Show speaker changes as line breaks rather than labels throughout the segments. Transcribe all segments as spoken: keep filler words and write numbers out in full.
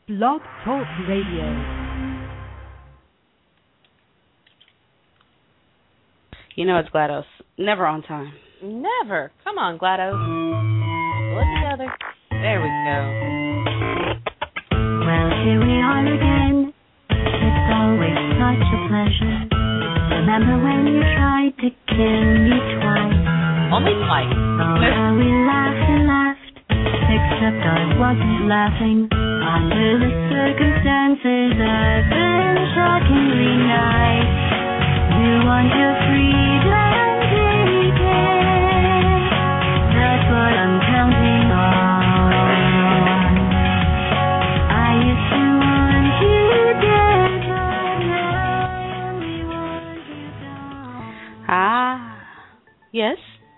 Blog Talk Radio.
You know it's GLaDOS. Never on time.
Never. Come on, GLaDOS. Pull it together. There we go.
Well, here we are again. It's always such a pleasure. Remember when you tried to kill me twice?
Only twice.
Oh, how we laughed and laughed. Except I wasn't laughing. Under the circumstances, I've been shockingly nice. You want your freedom, baby. That's what I'm counting on. I used to want you dead, but now I only want you gone.
Ah, yes.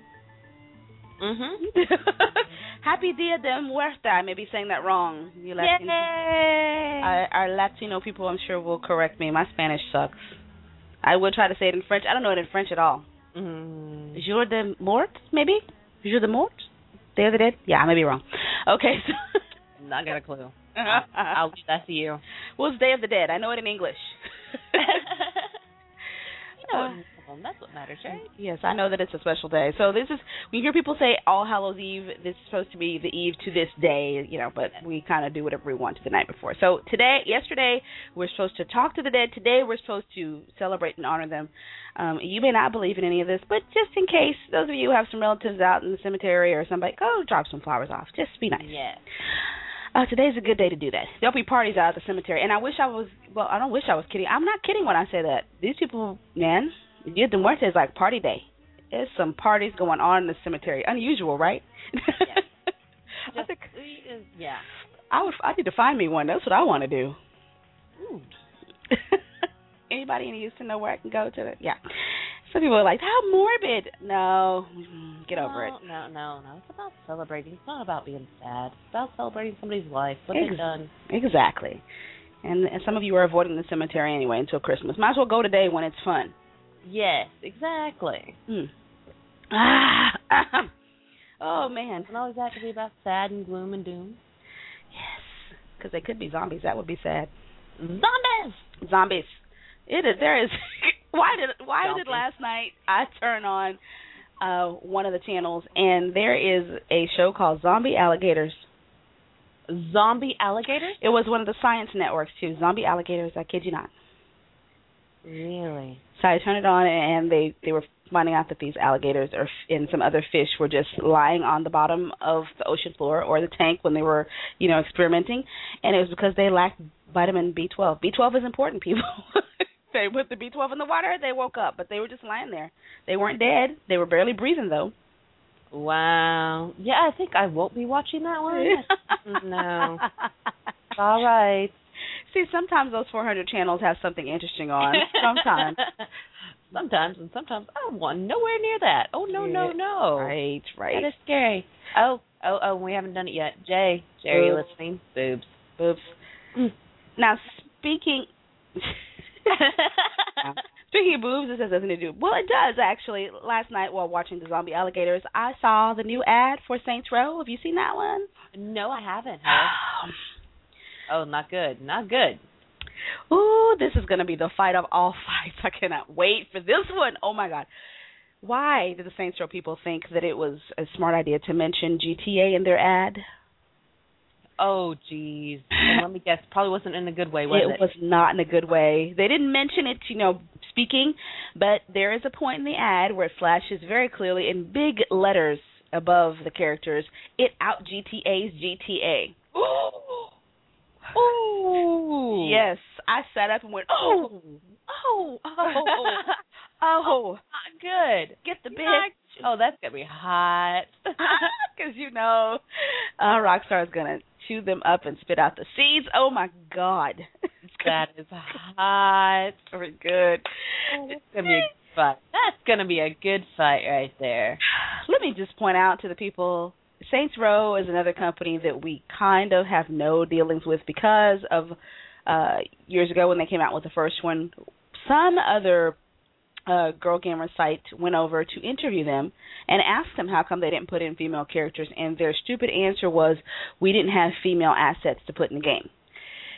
Mm-hmm.
Happy Dia de Muerta. I may be saying that wrong. You Latin-
Yay!
our, our Latino people, I'm sure, will correct me. My Spanish sucks. I would try to say it in French. I don't know it in French at all.
Mm.
Jour de mort, maybe? Jour de mort? Day of the Dead? Yeah, I may be wrong. Okay. So
Not got a clue. I'll, I'll leave that to you.
What's Day of the Dead? I know it in English.
You know, uh, that's what matters, right?
Yes, I know that it's a special day. So this is, when you hear people say All Hallows Eve, this is supposed to be the eve to this day, you know, but we kind of do whatever we want to the night before. So today, yesterday, we're supposed to talk to the dead. Today, we're supposed to celebrate and honor them. Um, you may not believe in any of this, but just in case, those of you who have some relatives out in the cemetery or somebody, go drop some flowers off. Just be nice.
Yeah.
Uh, today's a good day to do that. There'll be parties out at the cemetery, and I wish I was, well, I don't wish I was kidding. I'm not kidding when I say that. These people, man, Dia de Muerte is like party day. There's some parties going on in the cemetery. Unusual, right?
Yeah.
I think,
yeah.
I would. I need to find me one. That's what I want to do.
Ooh.
Anybody in Houston know where I can go to? The, yeah. Some people are like, how morbid. No, get
no,
over it.
No, no, no. It's about celebrating. It's not about being sad. It's about celebrating somebody's life, what
Ex-
they've done.
Exactly. And, and some of you are avoiding the cemetery anyway until Christmas. Might as well go today when it's fun.
Yes, exactly.
Hmm. Ah. Oh, man.
Doesn't always have to be about sad and gloom and doom.
Yes, because they could be zombies. That would be sad.
Zombies!
Zombies. It is. There is. Why did Why
Zombies.
did last night I turn on uh, one of the channels and there is a show called Zombie Alligators.
Zombie alligators?
It was one of the science networks too. Zombie Alligators. I kid you not.
Really?
So I turned it on and they they were finding out that these alligators or and some other fish were just lying on the bottom of the ocean floor or the tank when they were, you know, experimenting, and it was because they lacked vitamin B twelve. B twelve is important, people. They put the B twelve in the water, they woke up, but they were just lying there. They weren't dead. They were barely breathing, though.
Wow. Yeah, I think I won't be watching that one. No. All right.
See, sometimes those four hundred channels have something interesting on. Sometimes.
Sometimes, and sometimes I want nowhere near that. Oh, no,
yeah.
no, no.
Right, right.
That is scary. Oh, oh, oh, we haven't done it yet. Jay, Jay, are you
Boobs.
listening? Boobs.
Boobs.
Mm.
Now, speaking... Speaking of boobs, this has nothing to do. Well, it does, actually. Last night while watching the Zombie Alligators, I saw the new ad for Saints Row. Have you seen that one?
No, I haven't. Oh, not good. Not good.
Ooh, this is going to be the fight of all fights. I cannot wait for this one. Oh, my God. Why did the Saints Row people think that it was a smart idea to mention G T A in their ad?
Oh, geez. And let me guess. Probably wasn't in a good way, was it?
It was not in a good way. They didn't mention it, you know, speaking, but there is a point in the ad where it flashes very clearly in big letters above the characters, it out G T A's G T A.
Ooh.
Yes. I sat up and went, oh, oh, oh, oh.
Not good.
Get the big.
Oh, that's going to be hot.
Because, you know, uh, Rockstar is going to chew them up and spit out the seeds. Oh, my God.
That is hot.
Very good.
It's going to be a good fight. That's going to be a good fight right there.
Let me just point out to the people, Saints Row is another company that we kind of have no dealings with because of uh, years ago when they came out with the first one. Some other uh, Girl Gamer site went over to interview them and asked them how come they didn't put in female characters, and their stupid answer was, we didn't have female assets to put in the game.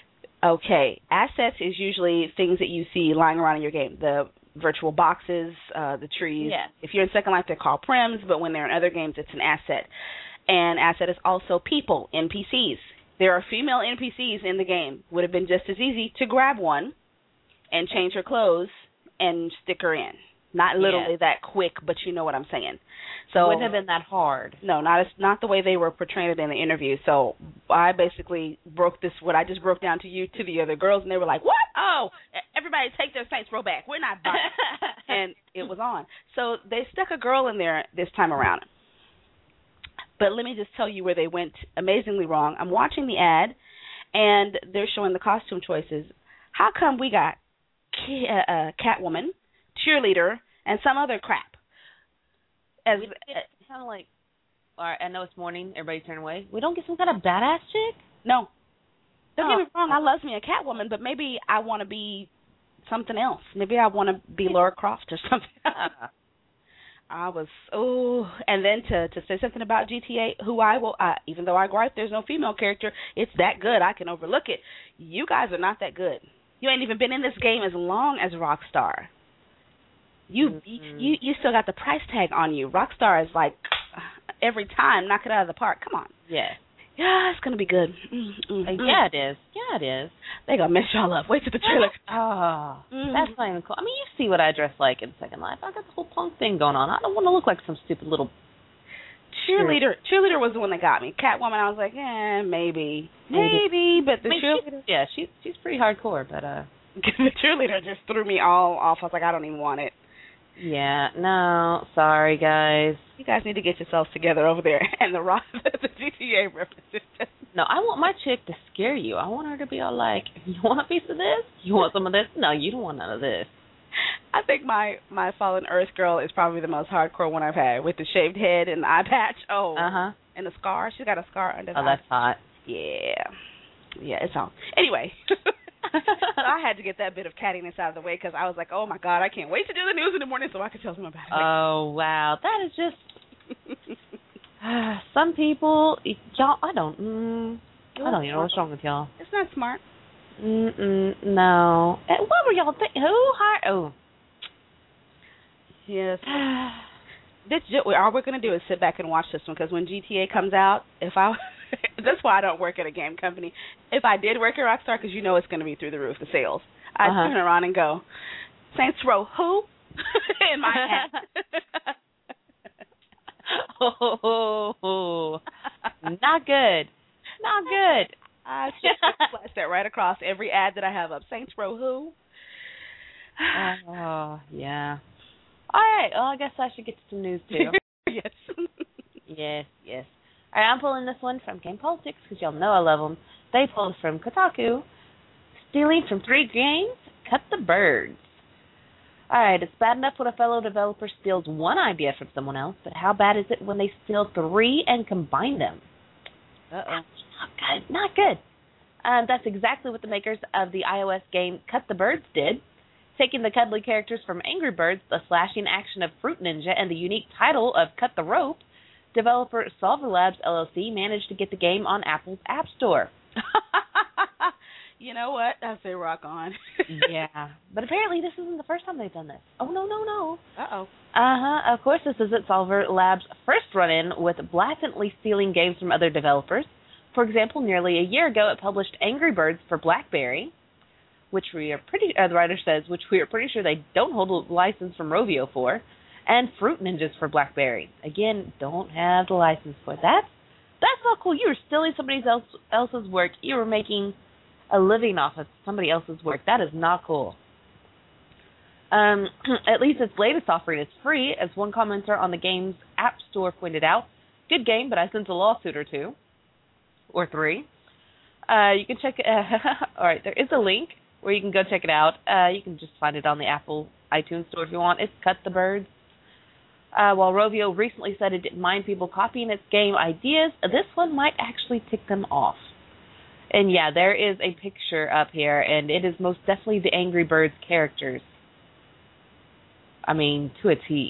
Okay, assets is usually things that you see lying around in your game. The virtual boxes, uh, the trees.
Yeah.
If you're in Second Life, they're called prims, but when they're in other games, it's an asset. And asset is also people, N P Cs. There are female N P Cs in the game. Would have been just as easy to grab one and change her clothes and stick her in. Not literally
Yeah.
that quick, but you know what I'm saying.
So
So
it wouldn't have been that hard.
no, not as, not the way they were portraying it in the interview. So I basically broke this, what I just broke down to you, to the other girls, and they were like, what? Oh, everybody take their Saints Row back. We're not buying it. And it was on. So they stuck a girl in there this time around. But let me just tell you where they went amazingly wrong. I'm watching the ad, and they're showing the costume choices. How come we got uh, uh, Catwoman, cheerleader, and some other crap? As
It's kind of like, all right, I know it's morning, everybody turn away. We don't get some kind of badass chick?
No. Don't
Oh.
get me wrong, I love me a Catwoman, but maybe I want to be something else. Maybe I want to be Lara Croft or something. I was, oh, and then to to say something about G T A, who I will, uh, even though I gripe there's no female character, it's that good, I can overlook it. You guys are not that good. You ain't even been in this game as long as Rockstar. You
Mm-hmm.
you you still got the price tag on you. Rockstar is like, every time, knock it out of the park. Come on.
Yeah.
Yeah, it's gonna be good. Mm, mm,
Uh,
mm.
yeah, it is. Yeah, it is.
They gonna mess y'all up. Wait till the trailer.
Oh,
Mhm.
that's not even cool. I mean, you see what I dress like in Second Life. I got the whole punk thing going on. I don't want to look like some stupid little
Cheerleader, cheerleader was the one that got me. Catwoman, I was like, eh, maybe, maybe, but the
I mean,
cheerleader,
she's, yeah, she's she's pretty hardcore, but uh,
the cheerleader just threw me all off. I was like, I don't even want it.
yeah, no, sorry guys.
You guys need to get yourselves together over there. And the rock, the G T A references.
No, I want my chick to scare you. I want her to be all like, you want a piece of this? You want some of this? No, you don't want none of this.
I think my my Fallen Earth girl is probably the most hardcore one I've had, with the shaved head and the eye patch. Oh,
Uh huh.
and the scar. She's got a scar under the
Oh,
eye.
that's hot.
Yeah. Yeah, it's on. Anyway, so I had to get that bit of cattiness out of the way because I was like, oh, my God, I can't wait to do the news in the morning so I can tell them about it.
Oh, wow. That is just... Some people... Y'all, I don't... Mm, I don't even know what's wrong with y'all.
It's not smart.
Mm-mm, no. Eh, What were y'all thinking? Who hired... Oh.
Yes. This all we're gonna do is sit back and watch this one because when G T A comes out, if I that's why I don't work at a game company. If I did work at Rockstar, because you know it's gonna be through the roof, the sales, I'd
Uh-huh.
turn around and go, Saints Row who? In my head.
Oh, not good. Not good.
I should flash that right across every ad that I have up. Saints Row who?
Oh, yeah. All right. Well, I guess I should get to some news, too.
Yes.
Yes, yes. All right, I'm pulling this one from Game Politics because y'all know I love them. They pulled from Kotaku. Stealing from three games? Cut the birds. All right, it's bad enough when a fellow developer steals one idea from someone else, but how bad is it when they steal three and combine them?
Uh-oh.
Not good. Not good. Um, that's exactly what the makers of the iOS game Cut the Birds did. Taking the cuddly characters from Angry Birds, the slashing action of Fruit Ninja, and the unique title of Cut the Rope, developer Solver Labs L L C managed to get the game on Apple's App Store.
You know what? I say rock on.
Yeah. But apparently this isn't the first time they've done this. Oh, no, no, no.
Uh-oh.
Uh-huh. Of course, this isn't Solver Labs' first run-in with blatantly stealing games from other developers. For example, nearly a year ago, it published Angry Birds for BlackBerry, which we are pretty, uh, the writer says, which we are pretty sure they don't hold a license from Rovio for, and Fruit Ninjas for BlackBerry. Again, don't have the license for that. That's not cool. You were stealing somebody else, else's work. You were making a living off of somebody else's work. That is not cool. Um, at least its latest offering is free, as one commenter on the game's App Store pointed out. Good game, but I sense a lawsuit or two. Or three. Uh, you can check it. Uh, all right, there is a link where you can go check it out. Uh, you can just find it on the Apple iTunes Store if you want. It's Cut the Birds. Uh, while Rovio recently said it didn't mind people copying its game ideas, this one might actually tick them off. And yeah, there is a picture up here, and it is most definitely the Angry Birds characters. I mean, to a T.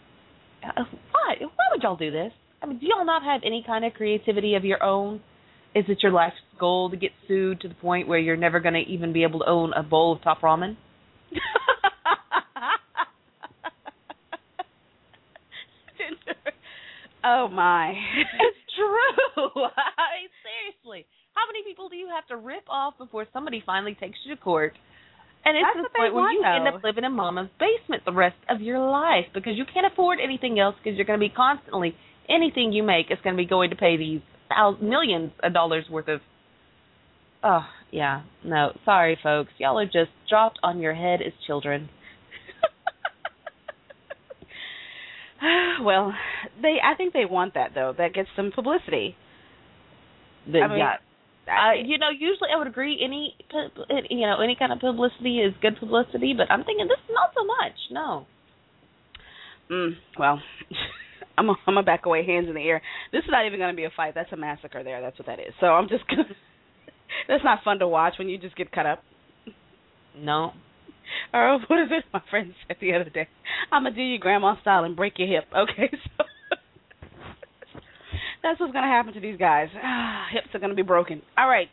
Uh, why? Why would y'all do this? I mean, do y'all not have any kind of creativity of your own? Is it your life's goal to get sued to the point where you're never going to even be able to own a bowl of top ramen?
Oh, my.
It's true. I mean, seriously. How many people do you have to rip off before somebody finally takes you to court? And it's
That's
the point where
want,
you
though.
end up living in mama's basement the rest of your life because you can't afford anything else because you're going to be constantly, anything you make is going to be going to pay these thousands, millions of dollars worth of, oh, yeah, no, sorry, folks. Y'all are just dropped on your head as children.
Well, they. I think they want that, though. That gets them publicity.
The,
I mean,
yeah. Uh, you know, usually I would agree any, you know, any kind of publicity is good publicity, but I'm thinking this not so much. No.
Mm, well, I'm a, I'm a back away, hands in the air. This is not even going to be a fight. That's a massacre there. That's what that is. So I'm just going to, that's not fun to watch when you just get cut up.
No.
Or what is it my friend said the other day? I'm going to do you grandma style and break your hip. Okay, so that's what's going to happen to these guys. Ah, hips are going to be broken. All right.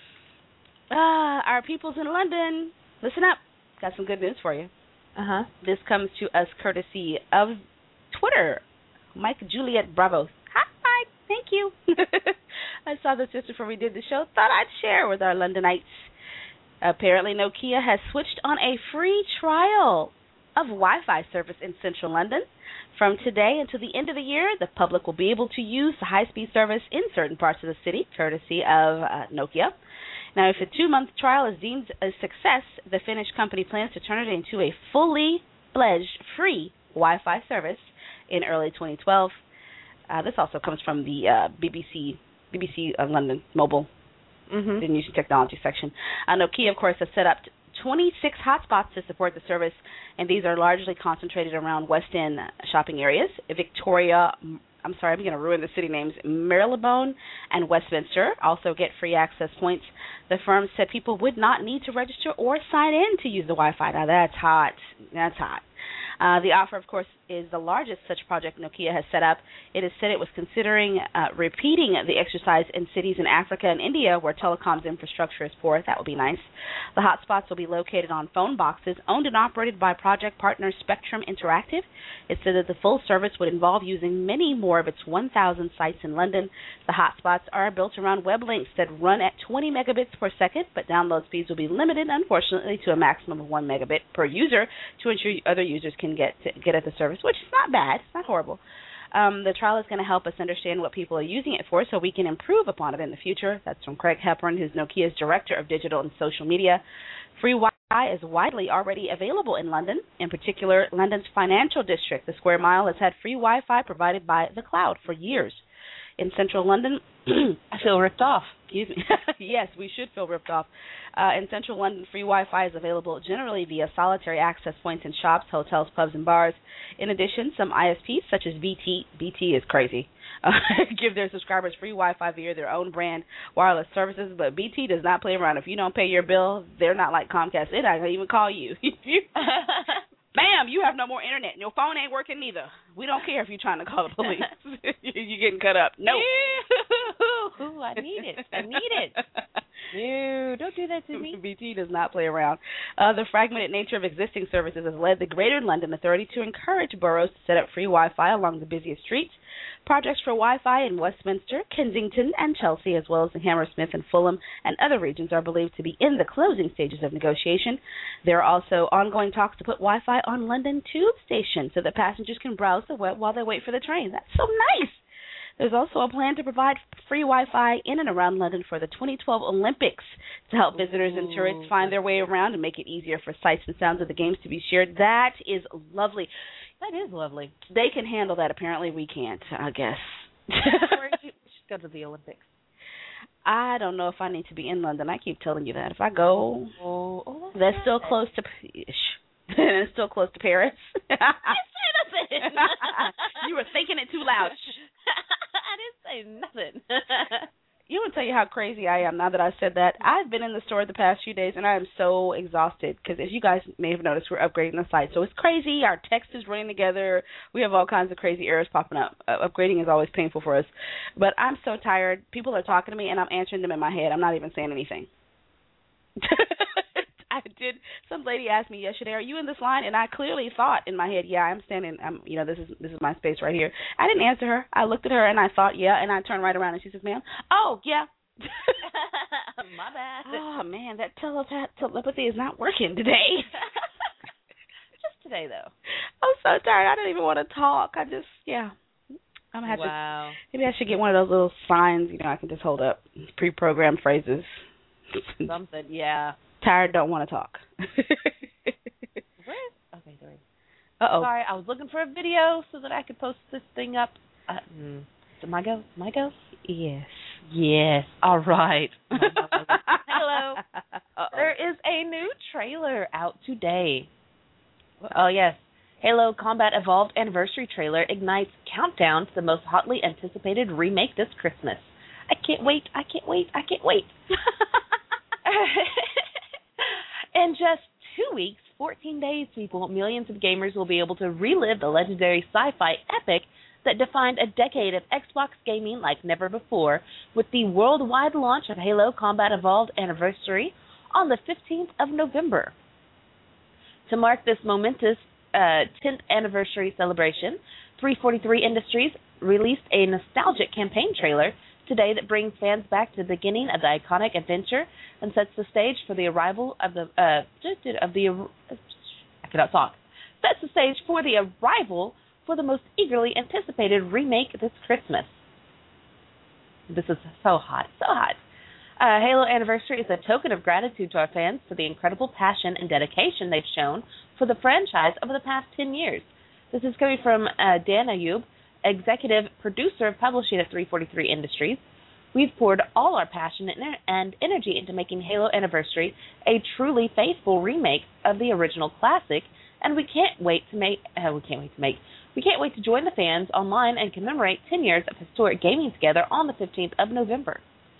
Uh, our peoples in London, listen up. Got some good news for you.
Uh-huh.
This comes to us courtesy of Twitter. Mike Juliet Bravo. Hi, thank you. I saw this just before we did the show. Thought I'd share with our Londonites. Apparently, Nokia has switched on a free trial of Wi-Fi service in central London. From today until the end of the year, the public will be able to use the high-speed service in certain parts of the city, courtesy of uh, Nokia. Now, if a two-month trial is deemed a success, the Finnish company plans to turn it into a fully fledged free Wi-Fi service in early twenty twelve. Uh, this also comes from the uh, B B C, B B C uh, London Mobile
Mm-hmm.
the news and technology section. Uh, Nokia, of course, has set up twenty-six hotspots to support the service, and these are largely concentrated around West End shopping areas. Victoria, I'm sorry, I'm going to ruin the city names, Marylebone and Westminster also get free access points. The firm said people would not need to register or sign in to use the Wi-Fi. Now, that's hot. That's hot. Uh, the offer, of course, is the largest such project Nokia has set up. It is said it was considering uh, repeating the exercise in cities in Africa and India where telecoms infrastructure is poor. That would be nice. The hotspots will be located on phone boxes owned and operated by project partner Spectrum Interactive. It said that the full service would involve using many more of its one thousand sites in London. The hotspots are built around web links that run at twenty megabits per second, but download speeds will be limited, unfortunately, to a maximum of one megabit per user to ensure other users can can get to get at the service, which is not bad. It's not horrible. Um, the trial is going to help us understand what people are using it for so we can improve upon it in the future. That's from Craig Hepburn, who's Nokia's Director of Digital and Social Media. Free Wi-Fi is widely already available in London. In particular, London's financial district, the Square Mile, has had free Wi-Fi provided by the cloud for years. In central London,
I feel ripped off.
Excuse me. Yes, we should feel ripped off. Uh, in central London, free Wi-Fi is available generally via solitary access points in shops, hotels, pubs, and bars. In addition, some I S Ps, such as B T, B T is crazy, uh, give their subscribers free Wi-Fi via their own brand wireless services, but B T does not play around. If you don't pay your bill, they're not like Comcast. They're not going to even call you. Bam, you have no more internet. Your phone ain't working neither. We don't care if you're trying to call the police. You're getting cut up. No.
Ooh, I need it. I need it. No, don't do that to me.
B T does not play around. Uh, the fragmented nature of existing services has led the Greater London Authority to encourage boroughs to set up free Wi-Fi along the busiest streets. Projects for Wi-Fi in Westminster, Kensington, and Chelsea, as well as in Hammersmith and Fulham and other regions, are believed to be in the closing stages of negotiation. There are also ongoing talks to put Wi-Fi on London Tube stations so that passengers can browse the web while they wait for the train. That's so nice. There's also a plan to provide free Wi-Fi in and around London for the twenty twelve Olympics to help visitors and tourists find their way around and make it easier for sights and sounds of the games to be shared. That is lovely.
That is lovely.
They can handle that. Apparently we can't, I guess.
Where should, we should go to the Olympics.
I don't know if I need to be in London. I keep telling you that. If I go,
oh, oh, that's,
that's still close to it's still close to Paris. You were thinking it too loud.
I didn't say nothing.
You and tell you how crazy I am now that I said that. I've been in the store the past few days, and I am so exhausted because, as you guys may have noticed, we're upgrading the site. So it's crazy. Our text is running together. We have all kinds of crazy errors popping up. Uh, upgrading is always painful for us. But I'm so tired. People are talking to me, and I'm answering them in my head. I'm not even saying anything. I did. Some lady asked me yesterday, "Are you in this line?" And I clearly thought in my head, "Yeah, I'm standing. I'm, you know, this is this is my space right here." I didn't answer her. I looked at her and I thought, "Yeah," and I turned right around and she says, "Ma'am, oh yeah."
My bad.
Oh man, that telepath telepathy is not working today.
Just today, though.
I'm so tired. I don't even want to talk. I just, yeah. I'm gonna have
wow.
to. Maybe I should get one of those little signs. You know, I can just hold up pre-programmed phrases.
Something, yeah.
Tired, don't want to talk.
Where is, okay, there.
Uh-oh.
Sorry, I was looking for a video so that I could post this thing up. Uh, mm. So my go? My go?
Yes.
Yes. All right. Hello.
Uh-oh.
There is a new trailer out today. Oh, yes. Halo Combat Evolved Anniversary trailer ignites countdown to the most hotly anticipated remake this Christmas. I can't wait. I can't wait. I can't wait. In just two weeks, fourteen days, people, millions of gamers will be able to relive the legendary sci-fi epic that defined a decade of Xbox gaming like never before with the worldwide launch of Halo Combat Evolved Anniversary on the fifteenth of November. To mark this momentous uh, tenth anniversary celebration, three forty-three Industries released a nostalgic campaign trailer today that brings fans back to the beginning of the iconic adventure and sets the stage for the arrival of the uh, of the I cannot talk. Sets the stage for the arrival for the most eagerly anticipated remake this Christmas. This is so hot, so hot. Uh, Halo Anniversary is a token of gratitude to our fans for the incredible passion and dedication they've shown for the franchise over the past ten years. This is coming from uh, Dan Ayub, executive producer of publishing at three forty-three Industries. We've poured all our passion and energy into making Halo Anniversary a truly faithful remake of the original classic, and we can't wait to make. Uh, we can't wait to make. We can't wait to join the fans online and commemorate ten years of historic gaming together on the fifteenth of November.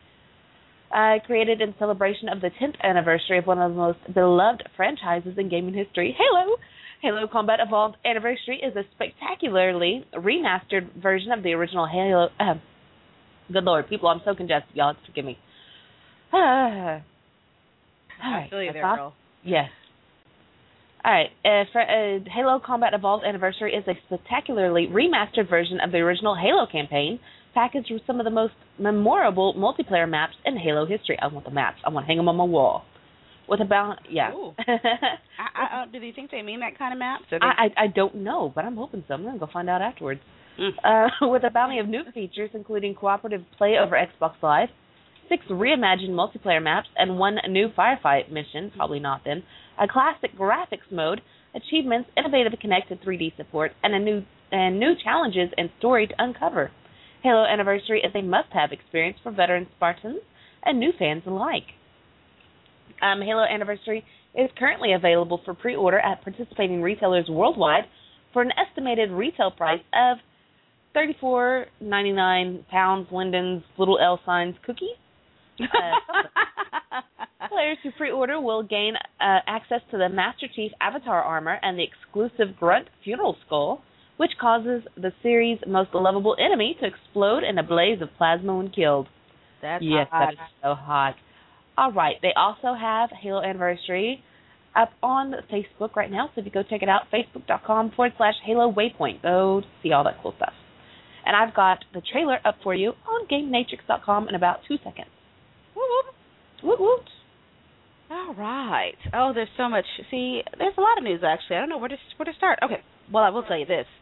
Uh, created in celebration of the tenth anniversary of one of the most beloved franchises in gaming history, Halo. Halo Combat Evolved Anniversary is a spectacularly remastered version of the original Halo. Uh, good Lord, people, I'm so congested, y'all. Forgive me. Uh, all right,
I feel you there,
off.
girl.
Yes. All right. Uh, for, uh, Halo Combat Evolved Anniversary is a spectacularly remastered version of the original Halo campaign, packaged with some of the most memorable multiplayer maps in Halo history. I want the maps. I want to hang them on my wall. With about, yeah.
I, I, uh, do you think they mean that kind of maps? Or they...
I, I I don't know, but I'm hoping so. I'm going to go find out afterwards.
Mm.
Uh, with a bounty of new features, including cooperative play over Xbox Live, six reimagined multiplayer maps, and one new firefight mission, probably not then, a classic graphics mode, achievements, innovative connected three D support, and a new and new challenges and story to uncover. Halo Anniversary is a must-have experience for veteran Spartans and new fans alike. Um, Halo Anniversary is currently available for pre-order at participating retailers worldwide for an estimated retail price of thirty-four ninety-nine pounds, Linden's little L signs cookies. Uh, players who pre-order will gain uh, access to the Master Chief Avatar armor and the exclusive Grunt Funeral Skull, which causes the series' most lovable enemy to explode in a blaze of plasma when killed.
That's
yes,
hot.
that is so hot. All right, they also have Halo Anniversary up on Facebook right now, so if you go check it out, facebook.com forward slash Halo Waypoint. Go see all that cool stuff. And I've got the trailer up for you on Game Matrix dot com in about two seconds.
Whoop, whoop.
Woot woot.
All right. Oh, there's so much. See, there's a lot of news, actually. I don't know where to, where to start. Okay, well, I will tell you this.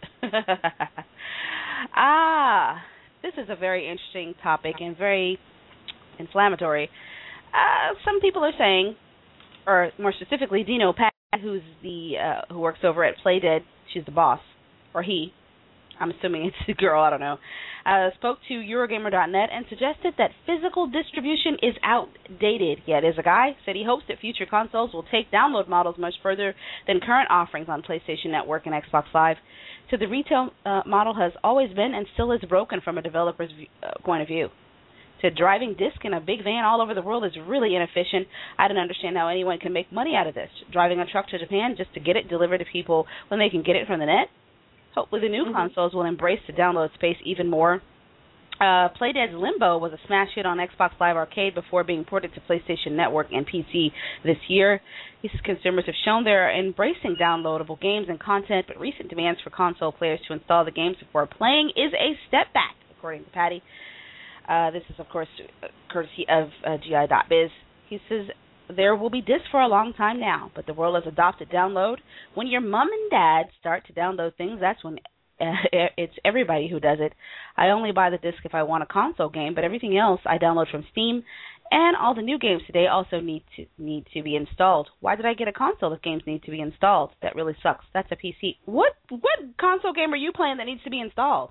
ah, this is a very interesting topic and very inflammatory. Uh, some people are saying, or more specifically, Dino Pat, who's the uh, who works over at Playdead, she's the boss, or he, I'm assuming it's a girl, I don't know, uh, spoke to Eurogamer dot net and suggested that physical distribution is outdated. Yeah, it is a guy. Said he hopes that future consoles will take download models much further than current offerings on PlayStation Network and Xbox Live. So the retail uh, model has always been and still is broken from a developer's view, uh, point of view. Said driving disc in a big van all over the world is really inefficient. I don't understand how anyone can make money out of this. Driving a truck to Japan just to get it delivered to people when they can get it from the net. Hopefully the new mm-hmm. consoles will embrace the download space even more. Uh, Playdead's Limbo was a smash hit on Xbox Live Arcade before being ported to PlayStation Network and P C this year. He says consumers have shown they're embracing downloadable games and content, but recent demands for console players to install the games before playing is a step back, according to Patty. Uh, this is, of course, courtesy of uh, G I dot biz. He says, there will be discs for a long time now, but the world has adopted download. When your mom and dad start to download things, that's when uh, it's everybody who does it. I only buy the disc if I want a console game, but everything else I download from Steam. And all the new games today also need to need to be installed. Why did I get a console if games need to be installed? That really sucks. That's a P C. What what console game are you playing that needs to be installed?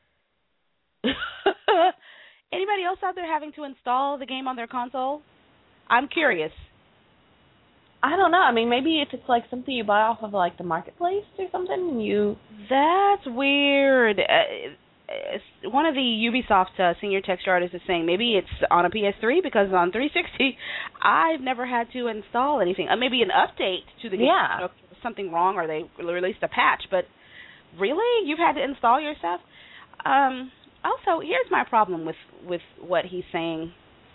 Anybody else out there having to install the game on their console? I'm curious.
I don't know. I mean, maybe if it's like something you buy off of like the marketplace or something, and you.
That's weird. Uh, one of the Ubisoft uh, senior texture artists is saying maybe it's on a P S three because on three sixty I've never had to install anything. Uh, maybe an update to the game.
Yeah.
You know, if there was something wrong or they released a patch, but really, you've had to install your stuff? Um, also, here's my problem with with what he's saying.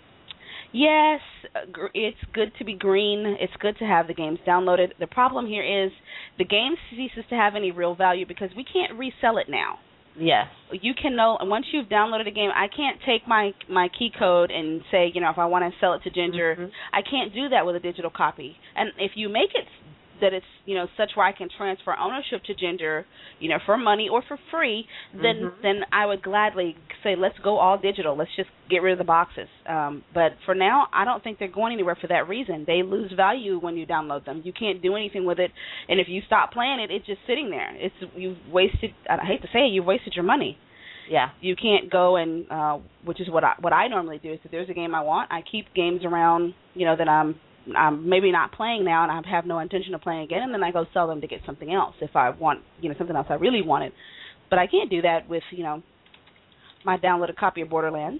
Yes, it's good to be green. It's good to have the games downloaded. The problem here is the game ceases to have any real value because we can't resell it now.
Yes.
You can know, once you've downloaded a game, I can't take my my key code and say, you know, if I want to sell it to Ginger, mm-hmm. I can't do that with a digital copy. And if you make it that it's, you know, such where I can transfer ownership to Ginger, you know, for money or for free, then mm-hmm. then I would gladly say, let's go all digital. Let's just get rid of the boxes. Um, but for now, I don't think they're going anywhere for that reason. They lose value when you download them. You can't do anything with it, and if you stop playing it, it's just sitting there. It's you've wasted. I hate to say it, you've wasted your money.
Yeah.
You can't go and, uh, which is what I what I normally do. Is if there's a game I want, I keep games around, you know, that I'm. I'm maybe not playing now and I have no intention of playing again, and then I go sell them to get something else if I want, you know, something else I really wanted. But I can't do that with, you know, my downloaded copy of Borderlands.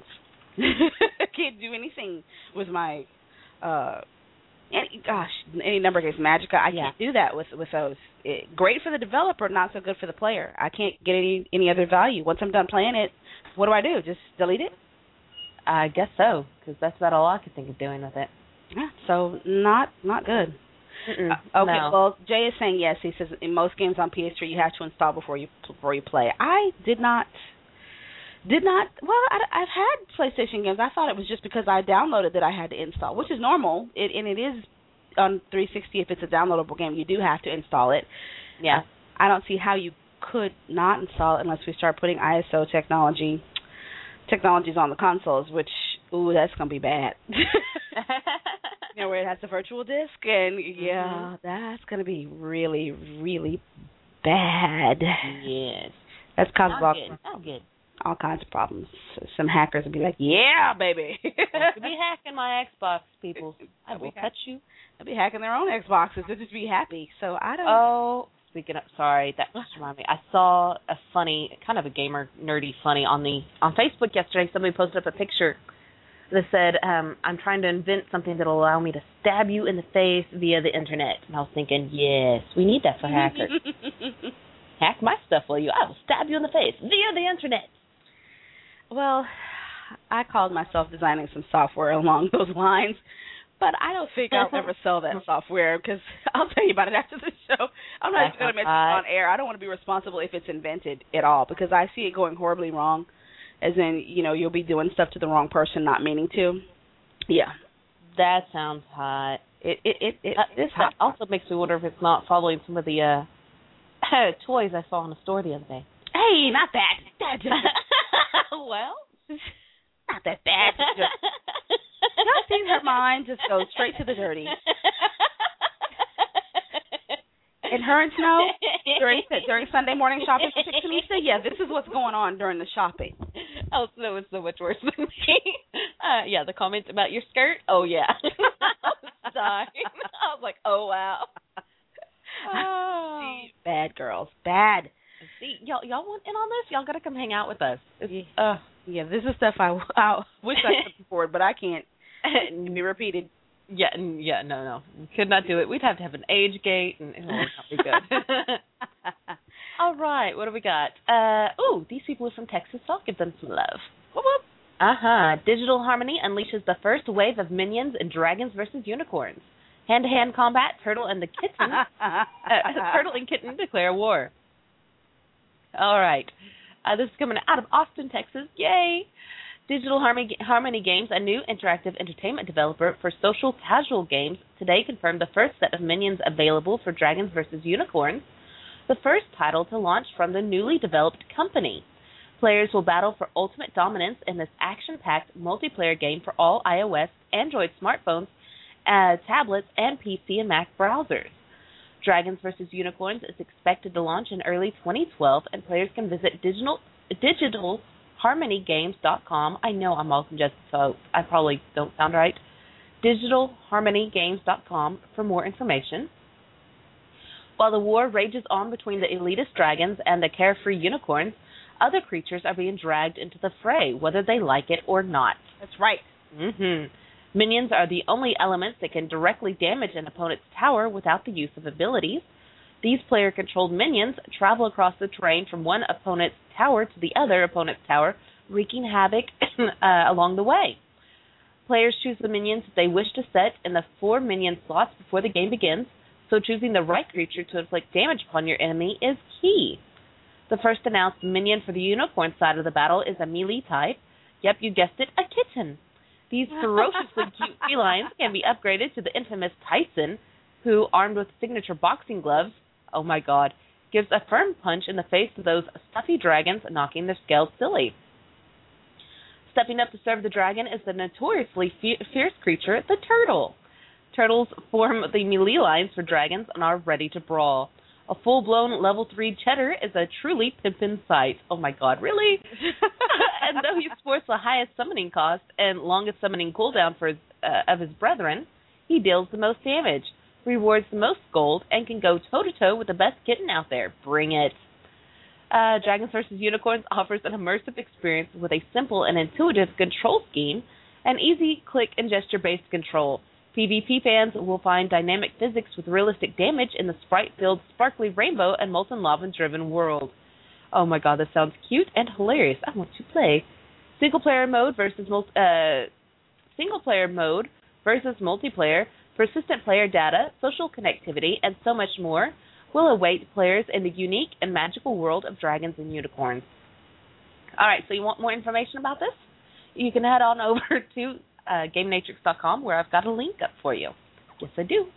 I can't do anything with my, uh, any, gosh, any number games, Magicka. I
yeah.
can't do that with with those. It, great for the developer, not so good for the player. I can't get any any other value. Once I'm done playing it, what do I do? Just delete it?
I guess so, because that's about all I could think of doing with it.
Yeah, so not not good. Uh, okay,
no.
Well, Jay is saying yes. He says in most games on P S three you have to install before you before you play. I did not did not. Well, I, I've had PlayStation games. I thought it was just because I downloaded that I had to install, which is normal. It, and it is on three sixty if it's a downloadable game. You do have to install it.
Yeah.
Uh, I don't see how you could not install it unless we start putting I S O technology technologies on the consoles, which ooh, that's gonna be bad. You know, where it has the virtual disc, and yeah, mm-hmm. that's going to be really, really bad.
Yes.
That's causing all,
Not good.
all kinds of problems. Some hackers will be like, yeah, baby.
You could be hacking my Xbox, people. I will cut you.
They'll be hacking their own Xboxes. They'll just be happy. So I don't
Oh, speaking of, sorry, that just reminded me. I saw a funny, kind of a gamer, nerdy funny on the on Facebook yesterday. Somebody posted up a picture that said, um, I'm trying to invent something that will allow me to stab you in the face via the internet. And I was thinking, yes, we need that for hackers. Hack my stuff for you. I will stab you in the face via the internet.
Well, I called myself designing some software along those lines, but I don't think I'll ever sell that software because I'll tell you about it after the show. I'm not even going to mention it on air. I don't want to be responsible if it's invented at all because I see it going horribly wrong. As in, you know, you'll be doing stuff to the wrong person, not meaning to. Yeah.
That sounds hot.
It it it, it,
uh,
it is hot.
Also makes me wonder if it's not following some of the uh, toys I saw in the store the other day.
Hey, not that. that just,
well,
not that bad. Y'all seen her mind just go straight to the dirty. And her and Snow during during Sunday morning shopping for Pixelista, yeah, this is what's going on during the shopping.
Oh, Snow is so much worse than me. Uh, yeah, the comments about your skirt. Oh yeah, I was dying. I was like, oh wow. Oh.
Bad girls, bad.
See, y'all, y'all want in on this? Y'all gotta come hang out with us. It's, uh,
Yeah, this is stuff I, I wish I could afford, but I can't. It can be repeated.
Yeah, n- yeah, no, no. We could not do it. We'd have to have an age gate, and it would not be good. All right, what do we got? Uh, ooh, these people are from Texas, so I'll give them some love.
Whoop, whoop.
Uh-huh. Digital Harmony unleashes the first wave of minions in Dragons versus Unicorns. Hand-to-hand combat, Turtle and the Kitten. uh, Turtle and Kitten declare war. All right. Uh, this is coming out of Austin, Texas. Yay! Digital Harmony, Harmony Games, a new interactive entertainment developer for social casual games, today confirmed the first set of minions available for Dragons versus Unicorns, the first title to launch from the newly developed company. Players will battle for ultimate dominance in this action-packed multiplayer game for all iOS, Android smartphones, uh, tablets, and P C and Mac browsers. Dragons versus Unicorns is expected to launch in early twenty twelve, and players can visit digital, digital harmony games dot com. I know I'm all congested, so I probably don't sound right. digital harmony games dot com for more information. While the war rages on between the elitist dragons and the carefree unicorns, other creatures are being dragged into the fray, whether they like it or not.
That's right.
Mm-hmm. Minions are the only elements that can directly damage an opponent's tower without the use of abilities. These player-controlled minions travel across the terrain from one opponent's tower to the other opponent's tower, wreaking havoc uh, along the way. Players choose the minions that they wish to set in the four minion slots before the game begins, so choosing the right creature to inflict damage upon your enemy is key. The first announced minion for the unicorn side of the battle is a melee type. Yep, you guessed it, a kitten. These ferociously cute felines can be upgraded to the infamous Tyson, who, armed with signature boxing gloves, oh my god, gives a firm punch in the face to those stuffy dragons, knocking their scales silly. Stepping up to serve the dragon is the notoriously fe- fierce creature, the turtle. Turtles form the melee lines for dragons and are ready to brawl. A full-blown level three cheddar is a truly pimpin' sight. Oh my god, really? And though he sports the highest summoning cost and longest summoning cooldown for his, uh, of his brethren, he deals the most damage, rewards the most gold, and can go toe-to-toe with the best kitten out there. Bring it. Uh, Dragons versus. Unicorns offers an immersive experience with a simple and intuitive control scheme and easy click and gesture-based control. PvP fans will find dynamic physics with realistic damage in the sprite-filled, sparkly rainbow and molten lava-driven world. Oh my god, this sounds cute and hilarious. I want to play. Single-player mode versus multi- uh, single-player mode versus multiplayer, persistent player data, social connectivity, and so much more will await players in the unique and magical world of dragons and unicorns. All right, so you want more information about this? You can head on over to Uh, game natrix dot com, where I've got a link up for you. Yes, I do.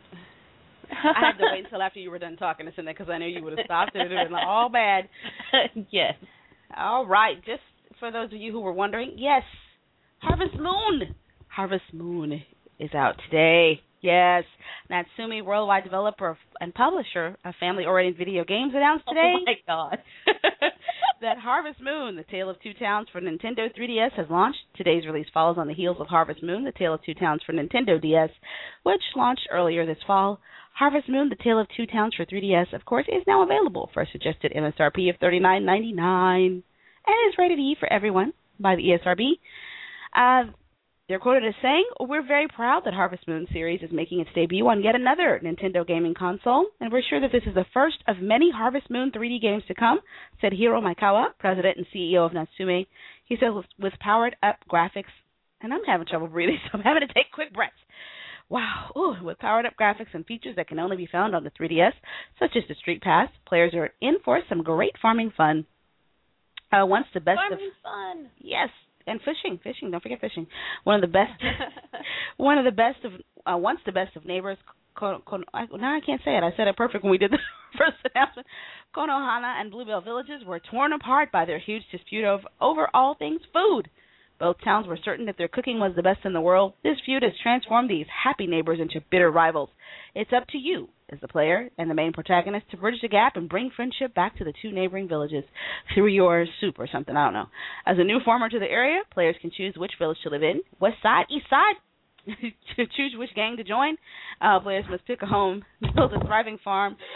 I had to wait until after you were done talking to Cindy because I knew you would have stopped it. It would have been like, all bad.
Yes.
All right. Just for those of you who were wondering, yes, Harvest Moon. Harvest Moon is out today. Yes. Natsume, worldwide developer and publisher of family-oriented video games, announced today.
Oh, my God.
that Harvest Moon, The Tale of Two Towns for Nintendo three D S, has launched. Today's release follows on the heels of Harvest Moon, The Tale of Two Towns for Nintendo D S, which launched earlier this fall. Harvest Moon, The Tale of Two Towns for three D S, of course, is now available for a suggested M S R P of thirty-nine ninety-nine and is rated E for everyone by the E S R B. Uh, they're quoted as saying, "We're very proud that Harvest Moon series is making its debut on yet another Nintendo gaming console, and we're sure that this is the first of many Harvest Moon three D games to come," said Hiro Maikawa, president and C E O of Natsume. He said, with powered-up graphics, and I'm having trouble breathing, so I'm having to take quick breaths. Wow, ooh, with powered-up graphics and features that can only be found on the three D S, such as the Street Pass, players are in for some great farming fun. Uh, once the best
farming
of
fun,
yes. And fishing, fishing. Don't forget fishing. One of the best, one of the best of, uh, once the best of neighbors. Kono, Kono, I, now I can't say it. I said it perfect when we did the first announcement. Konohana and Bluebell villages were torn apart by their huge dispute over, over all things food. Both towns were certain that their cooking was the best in the world. This feud has transformed these happy neighbors into bitter rivals. It's up to you, as the player and the main protagonist, to bridge the gap and bring friendship back to the two neighboring villages through your soup or something, I don't know. As a new farmer to the area, players can choose which village to live in, west side, east side, to choose which gang to join. Uh, players must pick a home, build a thriving farm,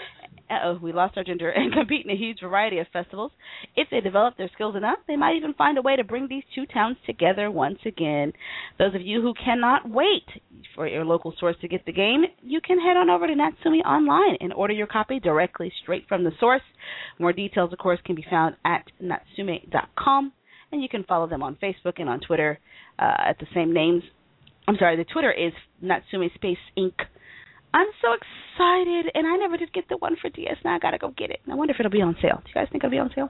uh-oh, we lost our Ginger, and compete in a huge variety of festivals. If they develop their skills enough, they might even find a way to bring these two towns together once again. Those of you who cannot wait for your local source to get the game, you can head on over to Natsume Online and order your copy directly straight from the source. More details, of course, can be found at natsume dot com, and you can follow them on Facebook and on Twitter uh, at the same names. I'm sorry, the Twitter is Natsume Space Incorporated. I'm so excited, and I never did get the one for D S. Now I got to go get it. I wonder if it'll be on sale. Do you guys think it'll be on sale?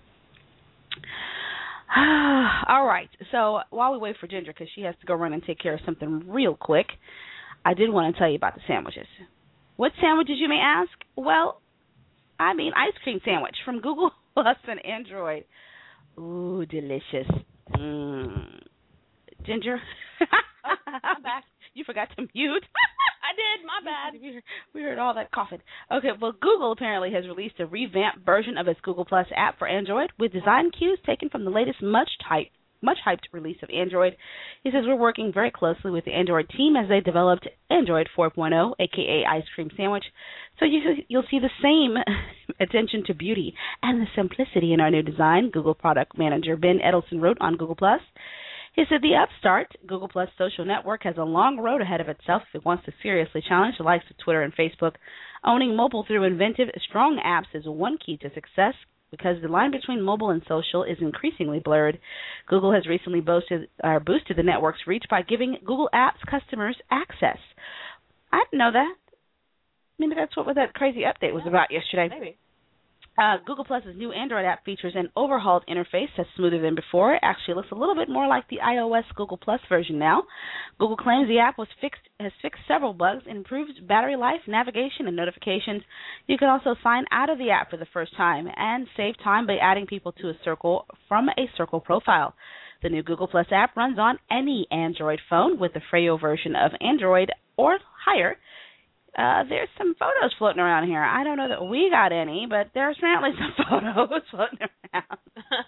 All right, so while we wait for Ginger, because she has to go run and take care of something real quick, I did want to tell you about the sandwiches. What sandwiches, you may ask? Well, I mean ice cream sandwich from Google Plus and Android. Ooh, delicious. Mm. Ginger?
Oh, I'm back.
You forgot to mute.
I did, my bad.
We heard, we heard all that coughing. Okay, well, Google apparently has released a revamped version of its Google Plus app for Android with design cues taken from the latest much hyped, much hyped release of Android. He says, we're working very closely with the Android team as they developed Android four point oh, a k a. Ice Cream Sandwich. So you, you'll see the same attention to beauty and the simplicity in our new design, Google Product Manager Ben Edelson wrote on Google Plus. He said the upstart Google Plus social network has a long road ahead of itself if it wants to seriously challenge the likes of Twitter and Facebook. Owning mobile through inventive, strong apps is one key to success because the line between mobile and social is increasingly blurred. Google has recently boasted, uh, boosted the network's reach by giving Google Apps customers access. I didn't know that. Maybe that's what that crazy update was about yesterday.
Maybe.
Uh, Google Plus's new Android app features an overhauled interface that's smoother than before. It actually looks a little bit more like the iOS Google Plus version now. Google claims the app was fixed, has fixed several bugs, improved battery life, navigation, and notifications. You can also sign out of the app for the first time and save time by adding people to a circle from a circle profile. The new Google Plus app runs on any Android phone with the Freo version of Android or higher. Uh, there's some photos floating around here. I don't know that we got any, but there's apparently some photos floating around.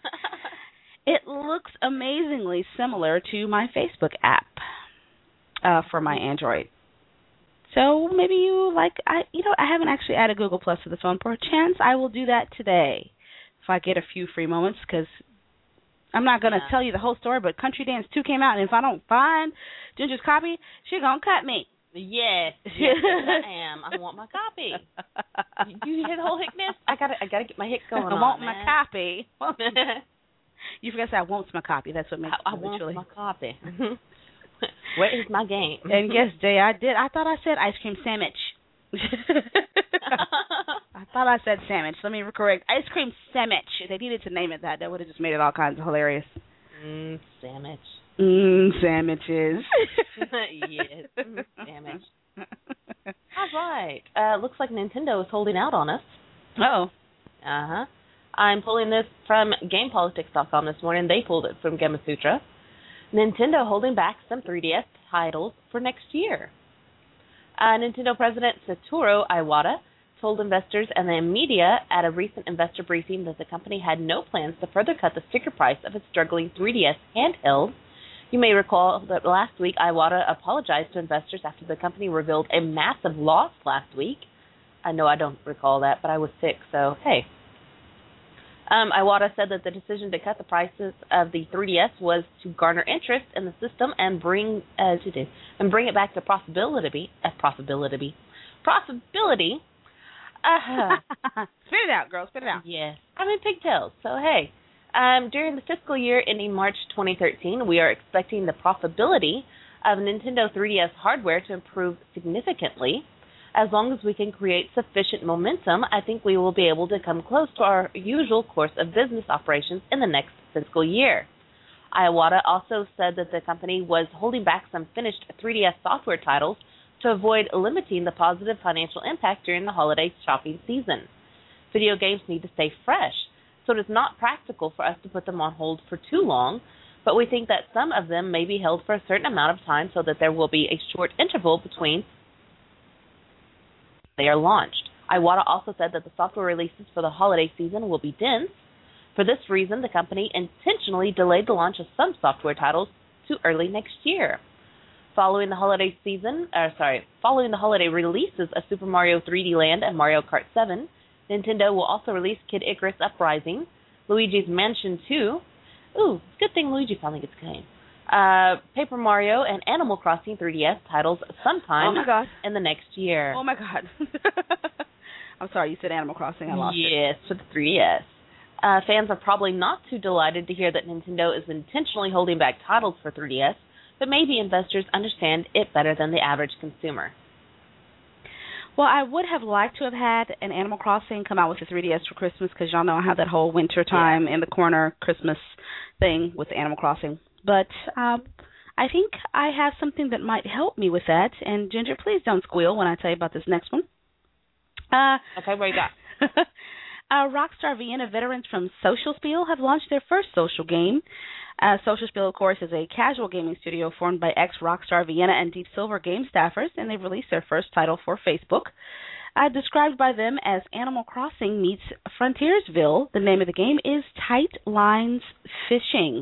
It looks amazingly similar to my Facebook app uh, for my Android. So maybe you like, I, you know, I haven't actually added Google Plus to the phone. Per chance, I will do that today if I get a few free moments, because I'm not going to yeah. tell you the whole story, but Country Dance two came out, and if I don't find Ginger's copy, she's going to cut me.
Yes, yes, I am. I want my copy. You hear the whole hickness? I gotta, I gotta get my hick going.
I
on,
want
man.
my copy. You forgot to say I want my copy. That's what makes
I, I
it
want
literally.
my copy. Where is my game?
And yes, Jay, I did. I thought I said ice cream sandwich. I thought I said sandwich. Let me correct. Ice cream sandwich. If they needed to name it that, that would have just made it all kinds of hilarious.
Mmm, sandwich.
Mmm, sandwiches.
Yes, sandwich. All right. Uh, looks like Nintendo is holding out on us.
Oh.
Uh-huh. I'm pulling this from Game Politics dot com this morning. They pulled it from Gamasutra. Nintendo holding back some three D S titles for next year. Uh, Nintendo President Satoru Iwata told investors and the media at a recent investor briefing that the company had no plans to further cut the sticker price of its struggling three D S handheld. You may recall that last week Iwata apologized to investors after the company revealed a massive loss last week. I know I don't recall that, but I was sick, so hey. Um, Iwata said that the decision to cut the prices of the three D S was to garner interest in the system and bring uh, to do, and bring it back to profitability. Uh, profitability, profitability. Uh,
spit it out, girl. Spit it out.
Yes, I'm in pigtails. So hey, um, during the fiscal year ending March twenty thirteen, we are expecting the profitability of Nintendo three D S hardware to improve significantly. As long as we can create sufficient momentum, I think we will be able to come close to our usual course of business operations in the next fiscal year. Iwata also said that the company was holding back some finished three D S software titles to avoid limiting the positive financial impact during the holiday shopping season. Video games need to stay fresh, so it is not practical for us to put them on hold for too long, but we think that some of them may be held for a certain amount of time so that there will be a short interval between they are launched. Iwata also said that the software releases for the holiday season will be dense. For this reason, the company intentionally delayed the launch of some software titles to early next year. Following the holiday season, or sorry, following the holiday releases of Super Mario three D Land and Mario Kart seven, Nintendo will also release Kid Icarus Uprising, Luigi's Mansion two. Ooh, good thing Luigi finally gets a game. Uh, Paper Mario and Animal Crossing three D S titles sometime
oh my God.
in the next year.
Oh my God. I'm sorry, you said Animal Crossing. I lost
yes,
it.
Yes, for the three D S. Uh, fans are probably not too delighted to hear that Nintendo is intentionally holding back titles for three D S, but maybe investors understand it better than the average consumer.
Well, I would have liked to have had an Animal Crossing come out with the three D S for Christmas because y'all know I have that whole winter time yeah. in the corner Christmas thing with Animal Crossing. But um, I think I have something that might help me with that. And, Ginger, please don't squeal when I tell you about this next one. Uh,
okay, what you got?
uh, Rockstar Vienna veterans from Social Spiel have launched their first social game. Uh, Social Spiel, of course, is a casual gaming studio formed by ex-Rockstar Vienna and Deep Silver game staffers, and they've released their first title for Facebook. Uh, described by them as Animal Crossing meets Frontiersville, the name of the game is Tight Lines Fishing.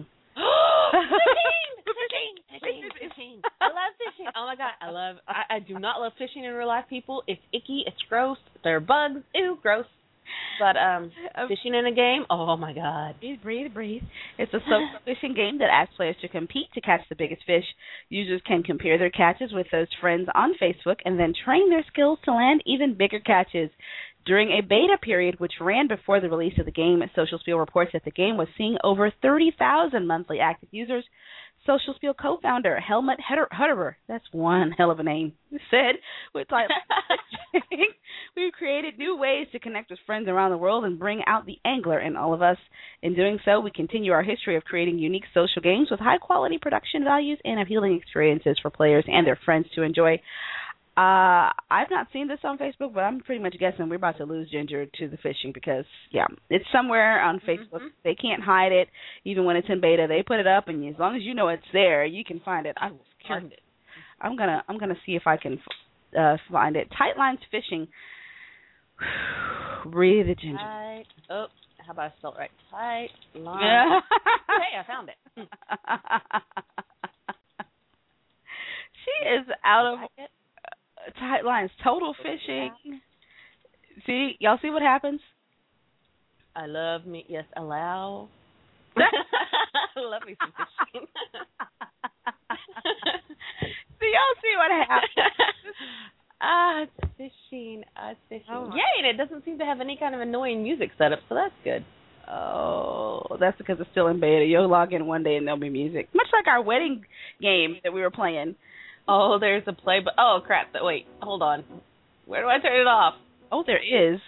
Fishing! Fishing! Fishing! Fishing! I love fishing. Oh my God, I love. I, I do not love fishing in real life, people. It's icky. It's gross. There are bugs. Ew, gross. But um, fishing in a game. Oh my God.
Breathe, breathe, breathe. It's a social fishing game that asks players to compete to catch the biggest fish. Users can compare their catches with those friends on Facebook and then train their skills to land even bigger catches. During a beta period, which ran before the release of the game, Social Spiel reports that the game was seeing over thirty thousand monthly active users. Social Spiel co-founder Helmut Hutterer, that's one hell of a name, said, with Tight Lines Fishing, we've created new ways to connect with friends around the world and bring out the angler in all of us. In doing so, we continue our history of creating unique social games with high-quality production values and appealing experiences for players and their friends to enjoy. Uh, I've not seen this on Facebook, but I'm pretty much guessing we're about to lose Ginger to the fishing because, yeah, it's somewhere on Facebook. Mm-hmm. They can't hide it, even when it's in beta. They put it up, and as long as you know it's there, you can find it. I will find it. I'm gonna, I'm gonna see if I can uh, find it. Tight Lines Fishing. Breathe it, Ginger.
Tight. Oh, how about I spell it right? Tight Lines. Hey, I found it.
She is out of it. Tight Lines, total fishing. See, y'all see what happens?
I love me. Yes, allow. I love me some fishing.
See, y'all see what happens?
Ah, it's fishing. Ah, it's fishing. Oh, yay! And it doesn't seem to have any kind of annoying music setup, so that's good.
Oh, that's because it's still in beta. You'll log in one day and there'll be music. Much like our wedding game that we were playing.
Oh, there's a play, but oh crap! Wait, hold on. Where do I turn it off?
Oh, there is.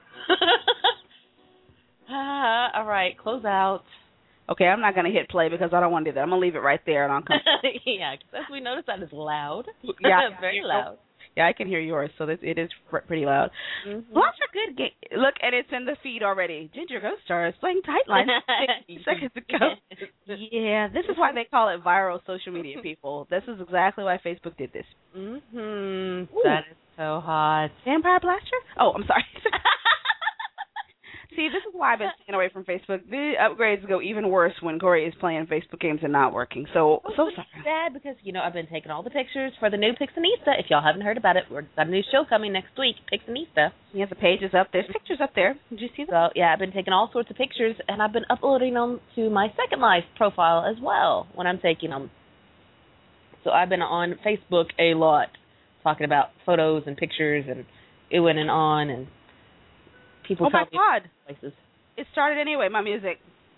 ah, all right, close out.
Okay, I'm not gonna hit play because I don't want to do that. I'm gonna leave it right there, and I'll come.
Yeah, because as we noticed, that is loud.
Yeah,
very loud.
Yeah, I can hear yours, so this, it is pretty loud.
Mm-hmm.
Lots of good games. Look, and it's in the feed already. Ginger Ghost Star is playing Tight Lines seconds ago. Yeah, this is why they call it viral social media, people. This is exactly why Facebook did this.
Mm-hmm. That is so hot.
Vampire Blaster? Oh, I'm sorry. See, this is why I've been staying away from Facebook. The upgrades go even worse when Corey is playing Facebook games and not working. So,
oh,
so sorry.
Sad because, you know, I've been taking all the pictures for the new Pixinista. If y'all haven't heard about it, we've got a new show coming next week, Pixinista.
Yeah, the page is up. There's pictures up there. Did you see that?
So, yeah, I've been taking all sorts of pictures, and I've been uploading them to my Second Life profile as well when I'm taking them. So I've been on Facebook a lot, talking about photos and pictures and oohing and on and people.
Oh my God!
Places.
It started anyway. My music.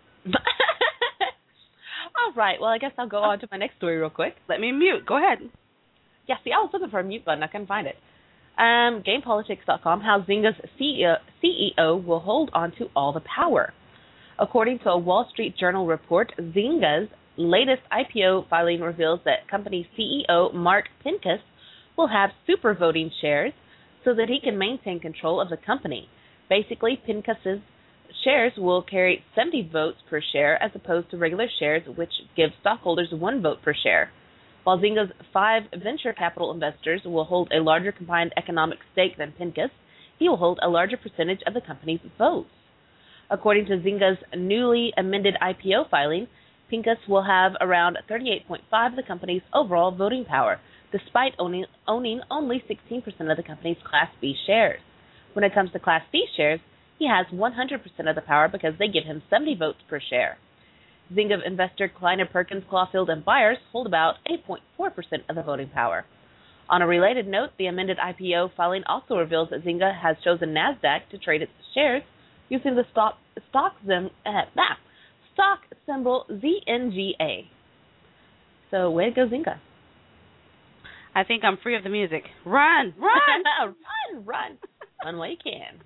All right. Well, I guess I'll go on to my next story real quick.
Let me mute. Go ahead.
Yeah. See, I was looking for a mute button. I couldn't find it. Um, Game Politics dot com. How Zynga's C E O will hold on to all the power. According to a Wall Street Journal report, Zynga's latest I P O filing reveals that company C E O Mark Pincus will have super voting shares so that he can maintain control of the company. Basically, Pincus's shares will carry seventy votes per share as opposed to regular shares, which give stockholders one vote per share. While Zynga's five venture capital investors will hold a larger combined economic stake than Pincus, he will hold a larger percentage of the company's votes. According to Zynga's newly amended I P O filing, Pincus will have around thirty-eight point five percent of the company's overall voting power, despite owning, owning only sixteen percent of the company's Class B shares. When it comes to Class B shares, He has one hundred percent of the power because they give him seventy votes per share. Zynga investor Kleiner Perkins, Clawfield, and Byers hold about eight point four percent of the voting power. On a related note, the amended I P O filing also reveals that Zynga has chosen NASDAQ to trade its shares using the stock, stock, zim, uh, nah, stock symbol Z N G A. So, way to go, Zynga.
I think I'm free of the music. Run! Run!
run! Run! Run while you can.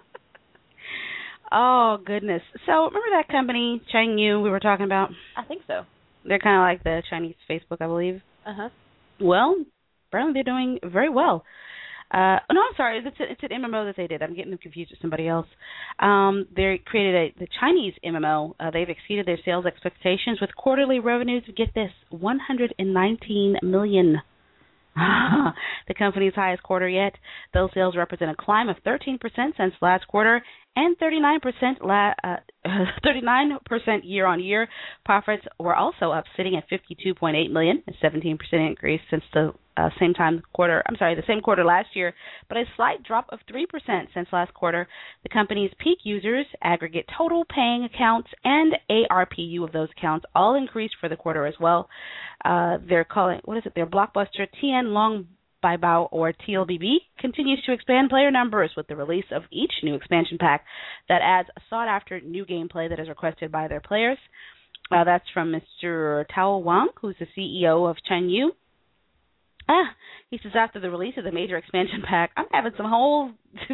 Oh, goodness. So, remember that company, Changyu, we were talking about?
I think so.
They're kind of like the Chinese Facebook, I believe.
Uh-huh.
Well, apparently they're doing very well. Uh, no, I'm sorry. It's, a, it's an M M O that they did. I'm getting them confused with somebody else. Um, they created a, the Chinese M M O. Uh, they've exceeded their sales expectations with quarterly revenues, get this, one hundred nineteen million dollars. The company's highest quarter yet. Those sales represent a climb of thirteen percent since last quarter and thirty-nine percent la- uh, thirty-nine percent year on year. Profits were also up, sitting at fifty-two point eight million dollars, a seventeen percent increase since the uh, same time quarter. I'm sorry, the same quarter last year, but a slight drop of three percent since last quarter. The company's peak users, aggregate total paying accounts, and A R P U of those accounts all increased for the quarter as well. Uh, they're calling what is it? Their blockbuster Tian Long Bai Bao, or T L B B, continues to expand player numbers with the release of each new expansion pack that adds sought-after new gameplay that is requested by their players. Uh, that's from Mister Tao Wang, who's the C E O of Changyu. Ah, he says after the release of the major expansion pack, I'm having some whole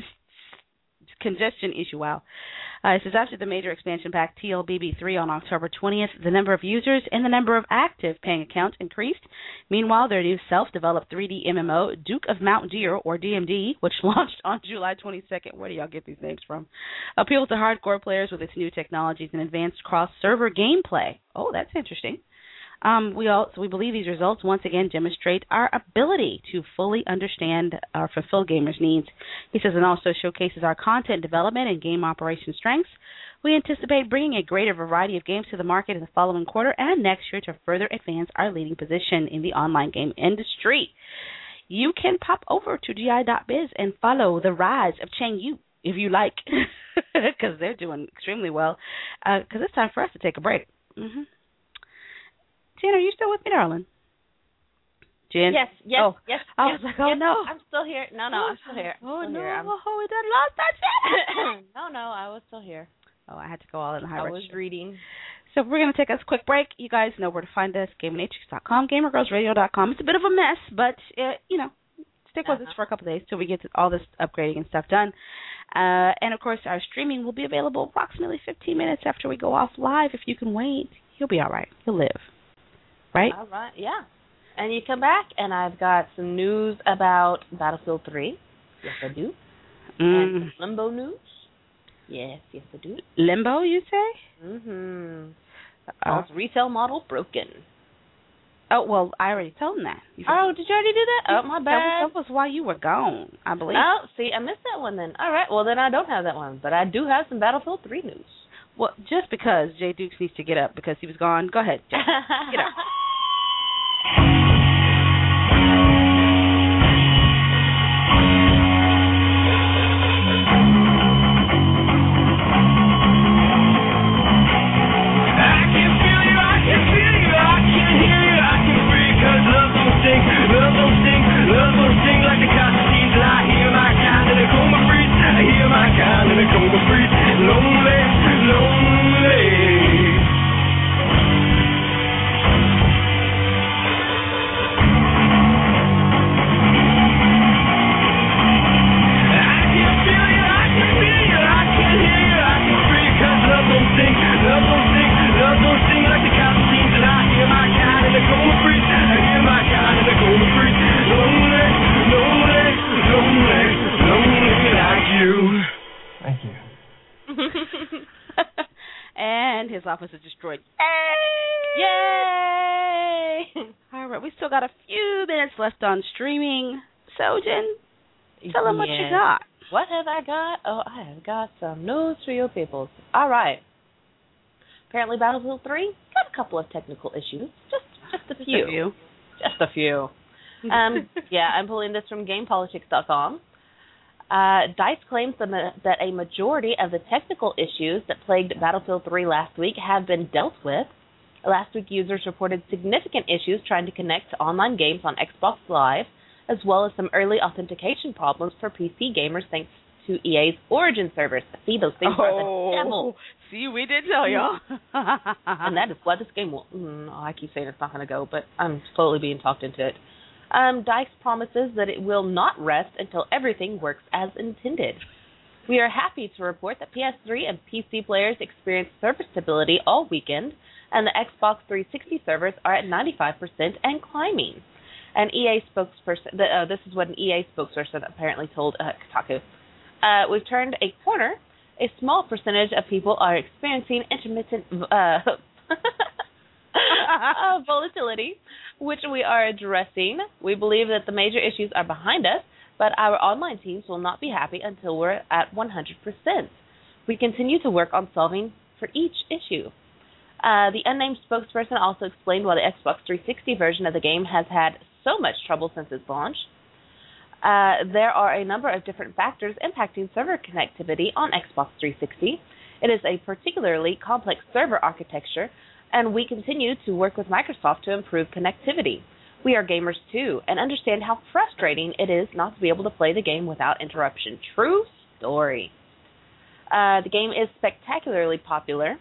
congestion issue. Wow. Uh, it says after the major expansion pack T L B B three on October twentieth, the number of users and the number of active paying accounts increased. Meanwhile, their new self-developed three D M M O, Duke of Mount Deer, or D M D, which launched on July twenty-second, where do y'all get these names from, appeals to hardcore players with its new technologies and advanced cross-server gameplay. Oh, that's interesting. Um, we also we believe these results once again demonstrate our ability to fully understand or fulfill gamers' needs. He says it also showcases our content development and game operation strengths. We anticipate bringing a greater variety of games to the market in the following quarter and next year to further advance our leading position in the online game industry. You can pop over to G I dot biz and follow the rise of Changyu if you like, because they're doing extremely well. Because uh, it's time for us to take a break. Mm-hmm. Jen, are you still with me, darling? Jen?
Yes, yes,
oh.
yes.
I
yes,
was like, oh,
yes,
no.
I'm still here. No, no, I'm still here.
Oh,
still
no.
Here.
Oh, we done lost that shit.
No, no, I was still here.
Oh, I had to go all in the high
I was reading.
So we're going to take us a quick break. You guys know where to find us, gamernatrix dot com, gamer girls radio dot com. It's a bit of a mess, but, uh, you know, stick with uh-huh. us for a couple of days till we get all this upgrading and stuff done. Uh, and, of course, our streaming will be available approximately fifteen minutes after we go off live. If you can wait, you'll be all right. You'll live. Right?
All right, yeah. And you come back, and I've got some news about Battlefield three. Yes, I do.
Mm.
And some Limbo news. Yes, yes, I do.
Limbo, you say?
Mm-hmm.
Uh,
retail model broken.
Oh, well, I already told them that. You
oh, did you already do that? Oh, my bad.
That was, that was why you were gone, I believe.
Oh, see, I missed that one then. All right, well, then I don't have that one. But I do have some Battlefield three news.
Well, just because Jay Dukes needs to get up because he was gone, go ahead, Jay. Get up. And his office is destroyed. Yay! Yay! All right, we still got a few minutes left on streaming. So, Jen, tell them
yes.
what you got.
What have I got? Oh, I have got some news for you peoples. All right. Apparently, Battlefield three got a couple of technical issues. Just, just a few.
Just a few.
Just a few. um, yeah, I'm pulling this from game politics dot com. Uh, DICE claims that a majority of the technical issues that plagued Battlefield three last week have been dealt with. Last week, users reported significant issues trying to connect to online games on Xbox Live, as well as some early authentication problems for P C gamers thanks to E A's Origin servers. See, those things oh, are the devil.
See, we did tell y'all.
And that is why this game will... Mm, I keep saying it's not going to go, but I'm slowly being talked into it. Um, DICE promises that it will not rest until everything works as intended. We are happy to report that P S three and P C players experienced server stability all weekend, and the Xbox three sixty servers are at ninety-five percent and climbing. An E A spokesperson, the, uh, this is what an E A spokesperson apparently told uh, Kotaku. Uh, we've turned a corner. A small percentage of people are experiencing intermittent uh, uh, volatility, which we are addressing. We believe that the major issues are behind us, but our online teams will not be happy until we're at one hundred percent. We continue to work on solving for each issue. Uh, the unnamed spokesperson also explained why the Xbox three sixty version of the game has had so much trouble since its launch. Uh, there are a number of different factors impacting server connectivity on Xbox three sixty. It is a particularly complex server architecture, and we continue to work with Microsoft to improve connectivity. We are gamers too, and understand how frustrating it is not to be able to play the game without interruption. True story. Uh, the game is spectacularly popular.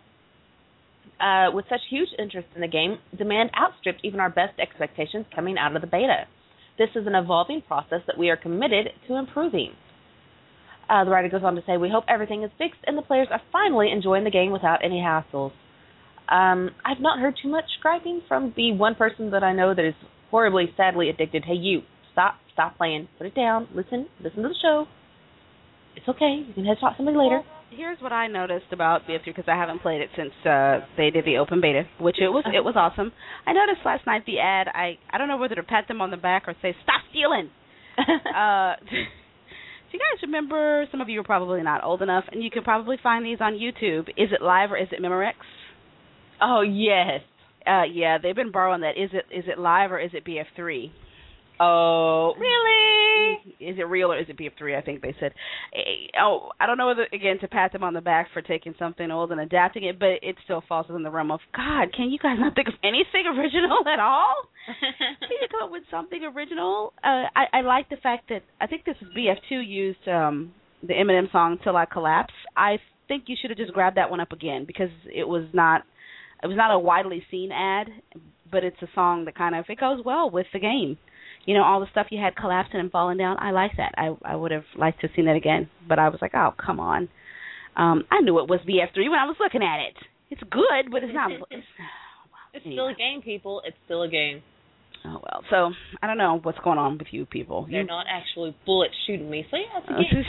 Uh, with such huge interest in the game, demand outstripped even our best expectations coming out of the beta. This is an evolving process that we are committed to improving. Uh, the writer goes on to say, we hope everything is fixed and the players are finally enjoying the game without any hassles. Um, I've not heard too much griping from the one person that I know that is horribly, sadly addicted. Hey, you, stop, stop playing. Put it down. Listen, listen to the show. It's okay. You can head talk to somebody later.
Well, here's what I noticed about B F three, because I haven't played it since uh, they did the open beta, which it was it was awesome. I noticed last night the ad. I I don't know whether to pat them on the back or say stop stealing. uh, do you guys remember? Some of you are probably not old enough, and you can probably find these on YouTube. Is it live or is it Memorex?
Oh yes.
Uh, yeah, they've been borrowing that. Is it is it live or is it B F three?
Oh, really?
Is it real or is it B F three? I think they said. Oh, I don't know whether, again, to pat them on the back for taking something old and adapting it, but it still falls within the realm of, God, can you guys not think of anything original at all? Can you come up with something original? Uh, I, I like the fact that, I think this is B F two used um, the Eminem song, Till I Collapse. I think you should have just grabbed that one up again, because it was not, it was not a widely seen ad, but it's a song that kind of, it goes well with the game. You know, all the stuff you had collapsing and falling down, I like that. I I would have liked to have seen that again. But I was like, oh, come on. Um, I knew it was B F three when I was looking at it. It's good, but it's not. It's, well,
it's
anyway.
still a game, people. It's still a game.
Oh, well. So, I don't know what's going on with you people.
They're
you,
not actually bullets shooting me. So, yeah, it's a game.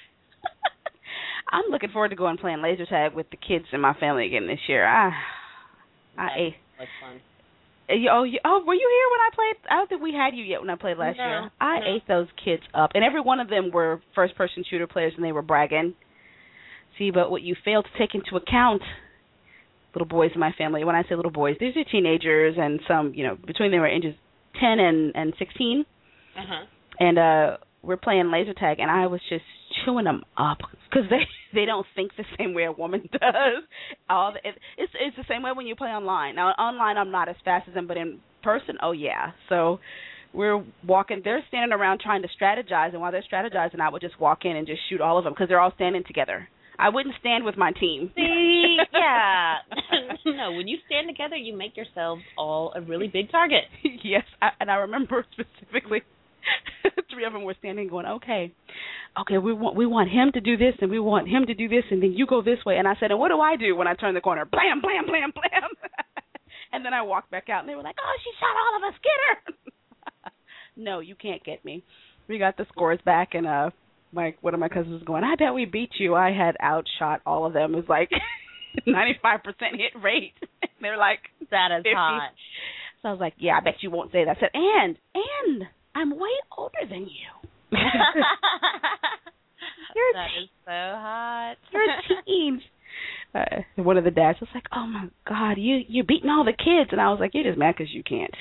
I'm looking forward to going and playing laser tag with the kids in my family again this year. I, I,
That's like fun.
Oh, you, oh, were you here when I played? I don't think we had you yet when I played last
no,
year. I
no.
ate those kids up, and every one of them were first-person shooter players, and they were bragging. See, but what you failed to take into account, little boys in my family, when I say little boys, these are teenagers, and some, you know, between them were ages ten and, and sixteen.
Uh-huh.
And uh, we're playing laser tag, and I was just chewing them up because they, they don't think the same way a woman does. All the, it, it's it's the same way when you play online. Now, online I'm not as fast as them, but in person, oh, yeah. So we're walking. They're standing around trying to strategize, and while they're strategizing, I would just walk in and just shoot all of them because they're all standing together. I wouldn't stand with my team.
See, yeah. No, when you stand together, you make yourselves all a really big target.
Yes, I, and I remember specifically three of them were standing going, okay, okay, we want we want him to do this, and we want him to do this, and then you go this way. And I said, and what do I do when I turn the corner? Blam, blam, blam, blam. And then I walked back out, and they were like, oh, she shot all of us. Get her. No, you can't get me. We got the scores back, and uh, my one of my cousins was going, I bet we beat you. I had outshot all of them. It was like ninety-five percent hit rate. They're like,
that is
fifty.
Hot.
So I was like, yeah, I bet you won't say that. I said, and, and I'm way older than you. You're
that is so hot.
You're a teen. Uh, one of the dads was like, oh, my God, you, you're beating all the kids. And I was like, you're just mad because you can't.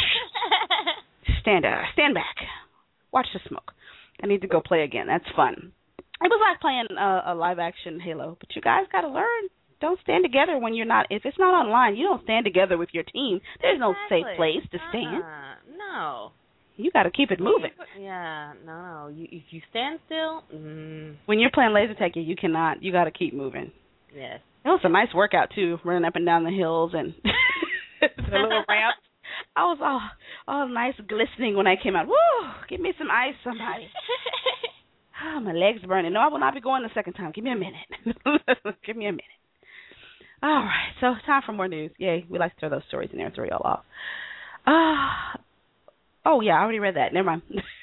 Stand uh, stand back. Watch the smoke. I need to go play again. That's fun. It was like playing a, a live-action Halo, but you guys got to learn. Don't stand together when you're not. If it's not online, you don't stand together with your team. There's no
exactly.
safe place to
uh-uh.
stand.
No.
You got to keep it moving.
Yeah, no, no. You, if you stand still, mm.
when you're playing laser tag, you cannot. You got to keep moving.
Yes.
It was a nice workout too, running up and down the hills and the little ramps. I was all all nice glistening when I came out. Woo! Give me some ice, somebody. Oh, my legs burning. No, I will not be going the second time. Give me a minute. Give me a minute. All right, so time for more news. Yay, we like to throw those stories in there and throw y'all off. Uh, oh, yeah, I already read that. Never mind.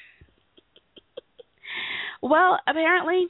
Well, apparently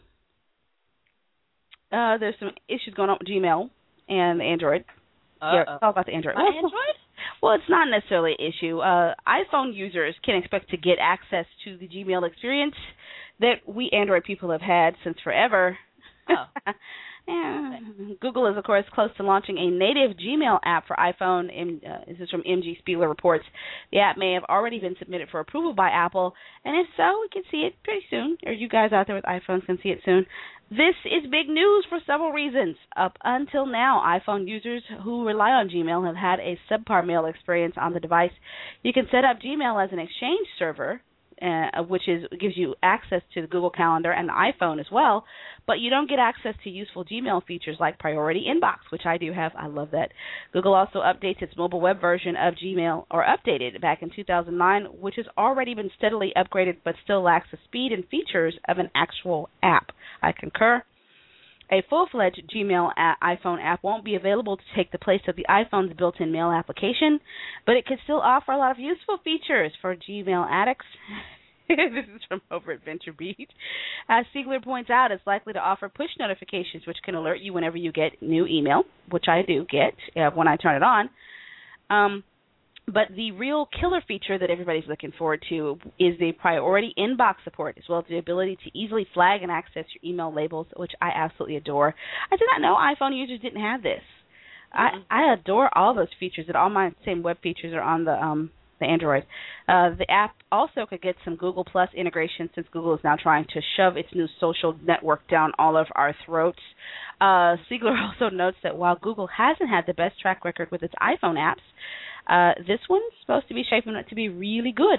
uh, there's some issues going on with Gmail and Android.
Uh-oh.
Yeah, it's all about the Android.
Well, Android?
Well, it's not necessarily an issue. Uh, iPhone users can expect to get access to the Gmail experience that we Android people have had since forever.
Oh.
Yeah. Google is, of course, close to launching a native Gmail app for iPhone. And, uh, this is from M G Spieler Reports. The app may have already been submitted for approval by Apple, and if so, we can see it pretty soon, or you guys out there with iPhones can see it soon. This is big news for several reasons. Up until now, iPhone users who rely on Gmail have had a subpar mail experience on the device. You can set up Gmail as an Exchange server, Uh, which is gives you access to the Google Calendar and the iPhone as well, but you don't get access to useful Gmail features like Priority Inbox, which I do have. I love that. Google also updates its mobile web version of Gmail, or updated back in two thousand nine, which has already been steadily upgraded but still lacks the speed and features of an actual app. I concur. A full-fledged Gmail a- iPhone app won't be available to take the place of the iPhone's built-in mail application, but it can still offer a lot of useful features for Gmail addicts. This is from over at Venture Beat. As Siegler points out, it's likely to offer push notifications, which can alert you whenever you get new email, which I do get uh, when I turn it on. Um, But the real killer feature that everybody's looking forward to is the Priority Inbox support, as well as the ability to easily flag and access your email labels, which I absolutely adore. I did not know iPhone users didn't have this. Mm-hmm. I, I adore all those features, that all my same web features are on the um, the Android. Uh, the app also could get some Google Plus integration, since Google is now trying to shove its new social network down all of our throats. Uh, Siegler also notes that while Google hasn't had the best track record with its iPhone apps, Uh, this one's supposed to be shaping up to be really good.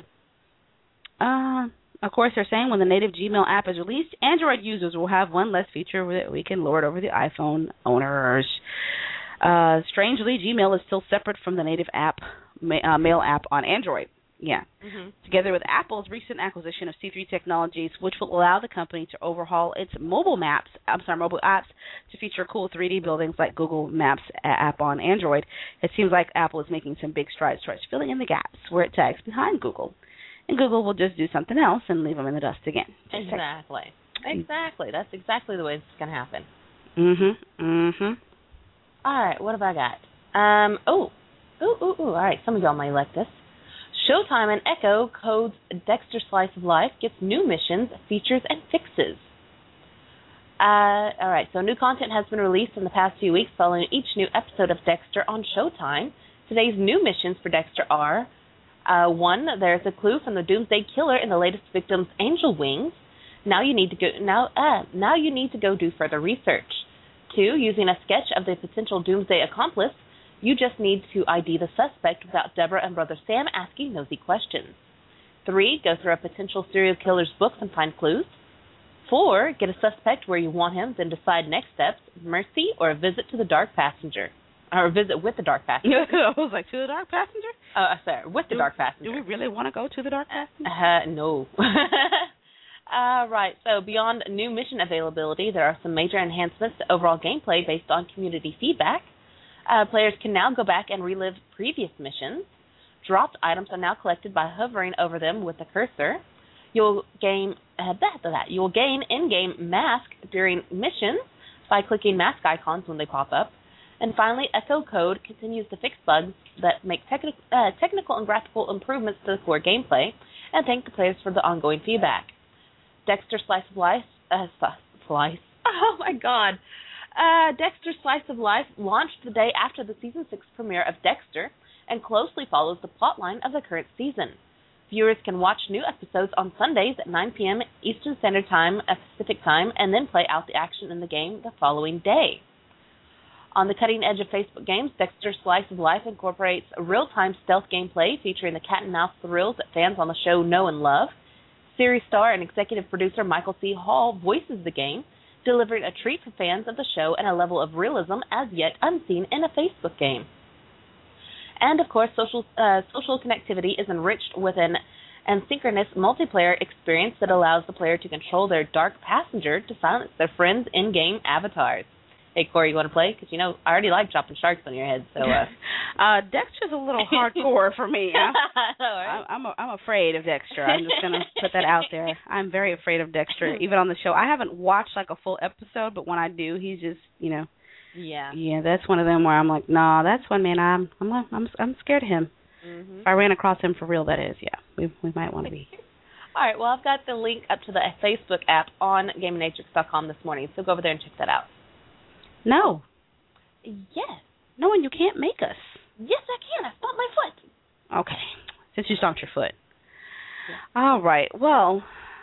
Uh, of course, they're saying when the native Gmail app is released, Android users will have one less feature that we can lord over the iPhone owners. Uh, strangely, Gmail is still separate from the native app, ma- uh, mail app on Android. Yeah. Mm-hmm. Together with Apple's recent acquisition of C three Technologies, which will allow the company to overhaul its mobile maps, I'm sorry, mobile apps to feature cool three D buildings like Google Maps app on Android. It seems like Apple is making some big strides towards filling in the gaps where it tags behind Google. And Google will just do something else and leave them in the dust again.
Exactly. Exactly. That's exactly the way this is going to happen.
Mm-hmm. Mm-hmm.
All right, what have I got? Um, oh, ooh, ooh, ooh. All right, some of y'all might like this. Showtime and Echo Code's Dexter Slice of Life gets new missions, features, and fixes. Uh, all right, so new content has been released in the past few weeks following each new episode of Dexter on Showtime. Today's new missions for Dexter are, uh, one, there's a clue from the Doomsday Killer in the latest victim's angel wings. Now you need to go. Now, uh, now you need to go do further research. Two, using a sketch of the potential Doomsday accomplice, you just need to I D the suspect without Deborah and Brother Sam asking nosy questions. Three, go through a potential serial killer's books and find clues. Four, get a suspect where you want him, then decide next steps, mercy or a visit to the Dark Passenger. Or a visit with the Dark Passenger.
I was like, to the Dark Passenger?
Oh, uh, sorry, with the
do,
Dark Passenger.
Do we really want to go to the Dark Passenger?
Uh, no. Uh, right, so beyond new mission availability, there are some major enhancements to overall gameplay based on community feedback. Uh, players can now go back and relive previous missions. Dropped items are now collected by hovering over them with a cursor. You'll gain uh, that, that. You'll gain in-game mask during missions by clicking mask icons when they pop up. And finally, Echo Code continues to fix bugs that make techni- uh, technical and graphical improvements to the core gameplay, and thank the players for the ongoing feedback. Dexter Slice of Life, uh, Slice, oh my god. Uh, Dexter Slice of Life launched the day after the Season six premiere of Dexter and closely follows the plotline of the current season. Viewers can watch new episodes on Sundays at nine p.m. Eastern Standard Time, Pacific Time, and then play out the action in the game the following day. On the cutting edge of Facebook games, Dexter Slice of Life incorporates real-time stealth gameplay featuring the cat-and-mouse thrills that fans on the show know and love. Series star and executive producer Michael C. Hall voices the game, delivering a treat for fans of the show and a level of realism as yet unseen in a Facebook game. And, of course, social uh, social connectivity is enriched with an asynchronous multiplayer experience that allows the player to control their dark passenger to silence their friends' in-game avatars. Hey, Corey, you want to play? Because, you know, I already like dropping sharks on your head. So, uh,
uh Dexter's a little hardcore for me. I'm,
right.
I'm, a, I'm afraid of Dexter. I'm just going to put that out there. I'm very afraid of Dexter, even on the show. I haven't watched, like, a full episode, but when I do, he's just, you know.
Yeah.
Yeah, that's one of them where I'm like, nah, that's one man. I'm I'm I'm I'm scared of him. Mm-hmm. If I ran across him for real, that is. Yeah, we we might want to be.
All right. Well, I've got the link up to the Facebook app on gaming natrix dot com this morning, so go over there and check that out.
No.
Yes.
No, and you can't make us.
Yes, I can. I stomped my foot.
Okay. Since you stomped your foot. Yeah. All right. Well.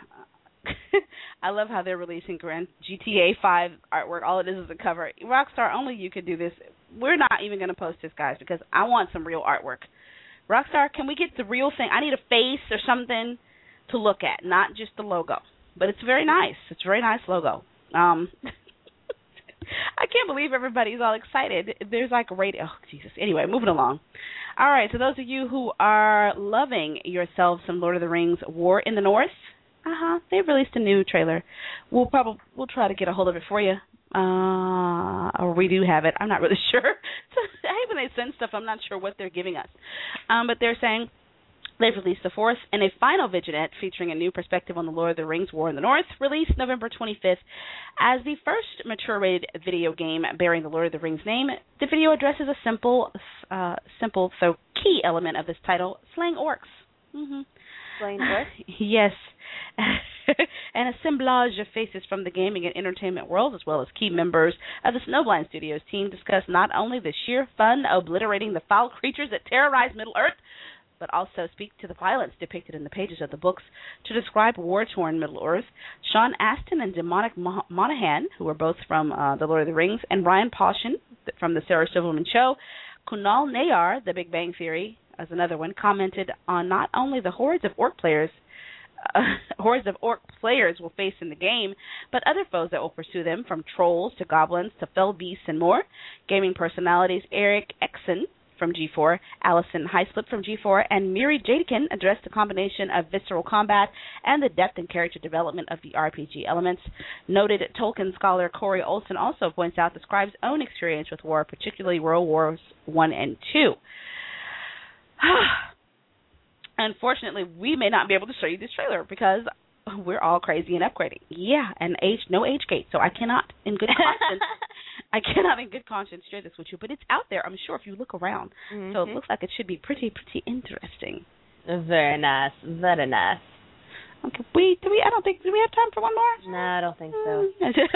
I love how they're releasing Grand G T A five artwork. All it is is a cover. Rockstar, only you could do this. We're not even going to post this, guys, because I want some real artwork. Rockstar, can we get the real thing? I need a face or something to look at, not just the logo. But it's very nice. It's a very nice logo. Um, I can't believe everybody's all excited. There's like a radio. Oh, Jesus. Anyway, moving along. All right, so those of you who are loving yourselves some Lord of the Rings War in the North, Uh-huh. They've released a new trailer. We'll probably we'll try to get a hold of it for you. Uh, or we do have it. I'm not really sure. So, I hate when they send stuff. I'm not sure what they're giving us. Um, but they're saying they've released the fourth and a final vignette featuring a new perspective on the Lord of the Rings War in the North, released November twenty-fifth. As the first mature-rated video game bearing the Lord of the Rings name, the video addresses a simple, uh, simple, so key element of this title, slaying orcs. Mm-hmm.
Slaying orcs?
Yes. An assemblage of faces from the gaming and entertainment world, as well as key members of the Snowblind Studios team, discuss not only the sheer fun obliterating the foul creatures that terrorize Middle-earth, but also speak to the violence depicted in the pages of the books to describe war-torn Middle-earth. Sean Astin and Demonic Monaghan, who are both from uh, The Lord of the Rings, and Ryan Pauschen from The Sarah Silverman Show, Kunal Nayar, The Big Bang Theory, as another one, commented on not only the hordes of orc players Uh, hordes of orc players will face in the game, but other foes that will pursue them, from trolls to goblins to fell beasts and more. Gaming personalities Eric Exon from G four, Allison Heislip from G four, and Miri Jadikin addressed the combination of visceral combat and the depth and character development of the R P G elements. Noted Tolkien scholar Corey Olson also points out the scribe's own experience with war, particularly World Wars One and Two. Unfortunately, we may not be able to show you this trailer because we're all crazy and upgrading. Yeah, and age, no age gate, so I cannot, in good conscience, I cannot in good conscience share this with you. But it's out there, I'm sure, if you look around. Mm-hmm. So it looks like it should be pretty, pretty interesting.
Very nice, very nice.
Okay, we do we? I don't think do we have time for one more?
No, I don't think so.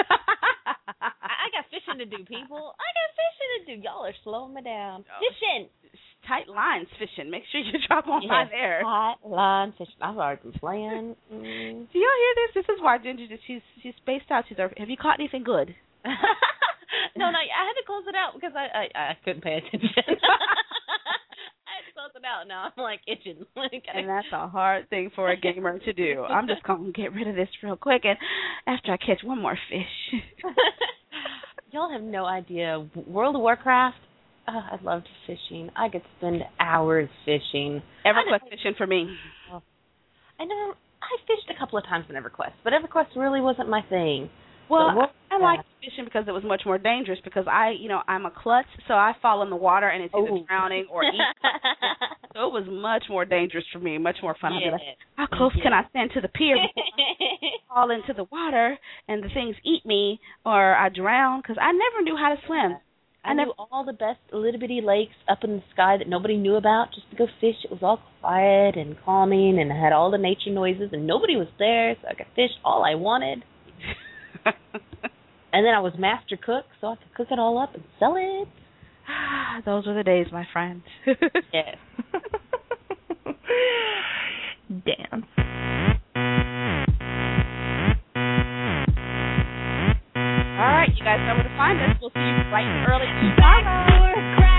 I got fishing to do, people. I got fishing to do. Y'all are slowing me down. Fishing.
Tight lines fishing. Make sure you drop on by
yes,
there.
Tight line fishing. I've already been playing. Mm.
Do y'all hear this? This is why Ginger just she's she's spaced out. She's like, have you caught anything good?
no, no. I had to close it out because I I, I couldn't pay attention. I had to close it out. Now I'm like itching.
And that's a hard thing for a gamer to do. I'm just gonna get rid of this real quick, and after I catch one more fish.
Y'all have no idea. World of Warcraft. Oh, I loved fishing. I could spend hours fishing.
EverQuest fishing for me.
I never. I fished a couple of times in EverQuest, but EverQuest really wasn't my thing.
Well, so, I, I liked fishing because it was much more dangerous. Because I, you know, I'm a klutz, so I fall in the water and it's either oh. drowning or eating. So it was much more dangerous for me, much more fun.
Yeah.
Like, how close yeah. can I stand to the pier before I fall into the water and the things eat me or I drown? Because I never knew how to swim.
I knew all the best little bitty lakes up in the sky that nobody knew about just to go fish. It was all quiet and calming and had all the nature noises and nobody was there, so I could fish all I wanted. And then I was master cook, so I could cook it all up and sell it.
Those were the days, my friend.
Yes.
dance.
All right, you guys know where to find us. We'll see you bright and early tomorrow.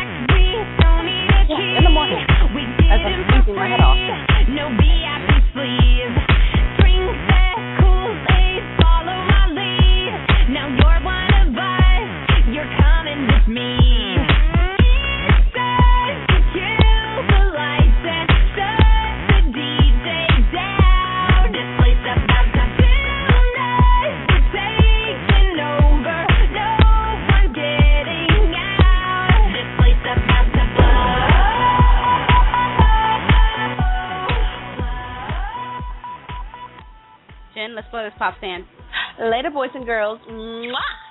Yeah, in the morning. As I'm freezing my head off.
No B I P sleeve. Spring set, Kool-Aid, follow my lead. Now you're one of us. You're coming with me. It's time to kill the lights and shut the D J down. This place about to feel nice. We're taking over. No one getting out. This place about to blow.
Jen, let's blow this pop stand.
Later, boys and girls. Mwah!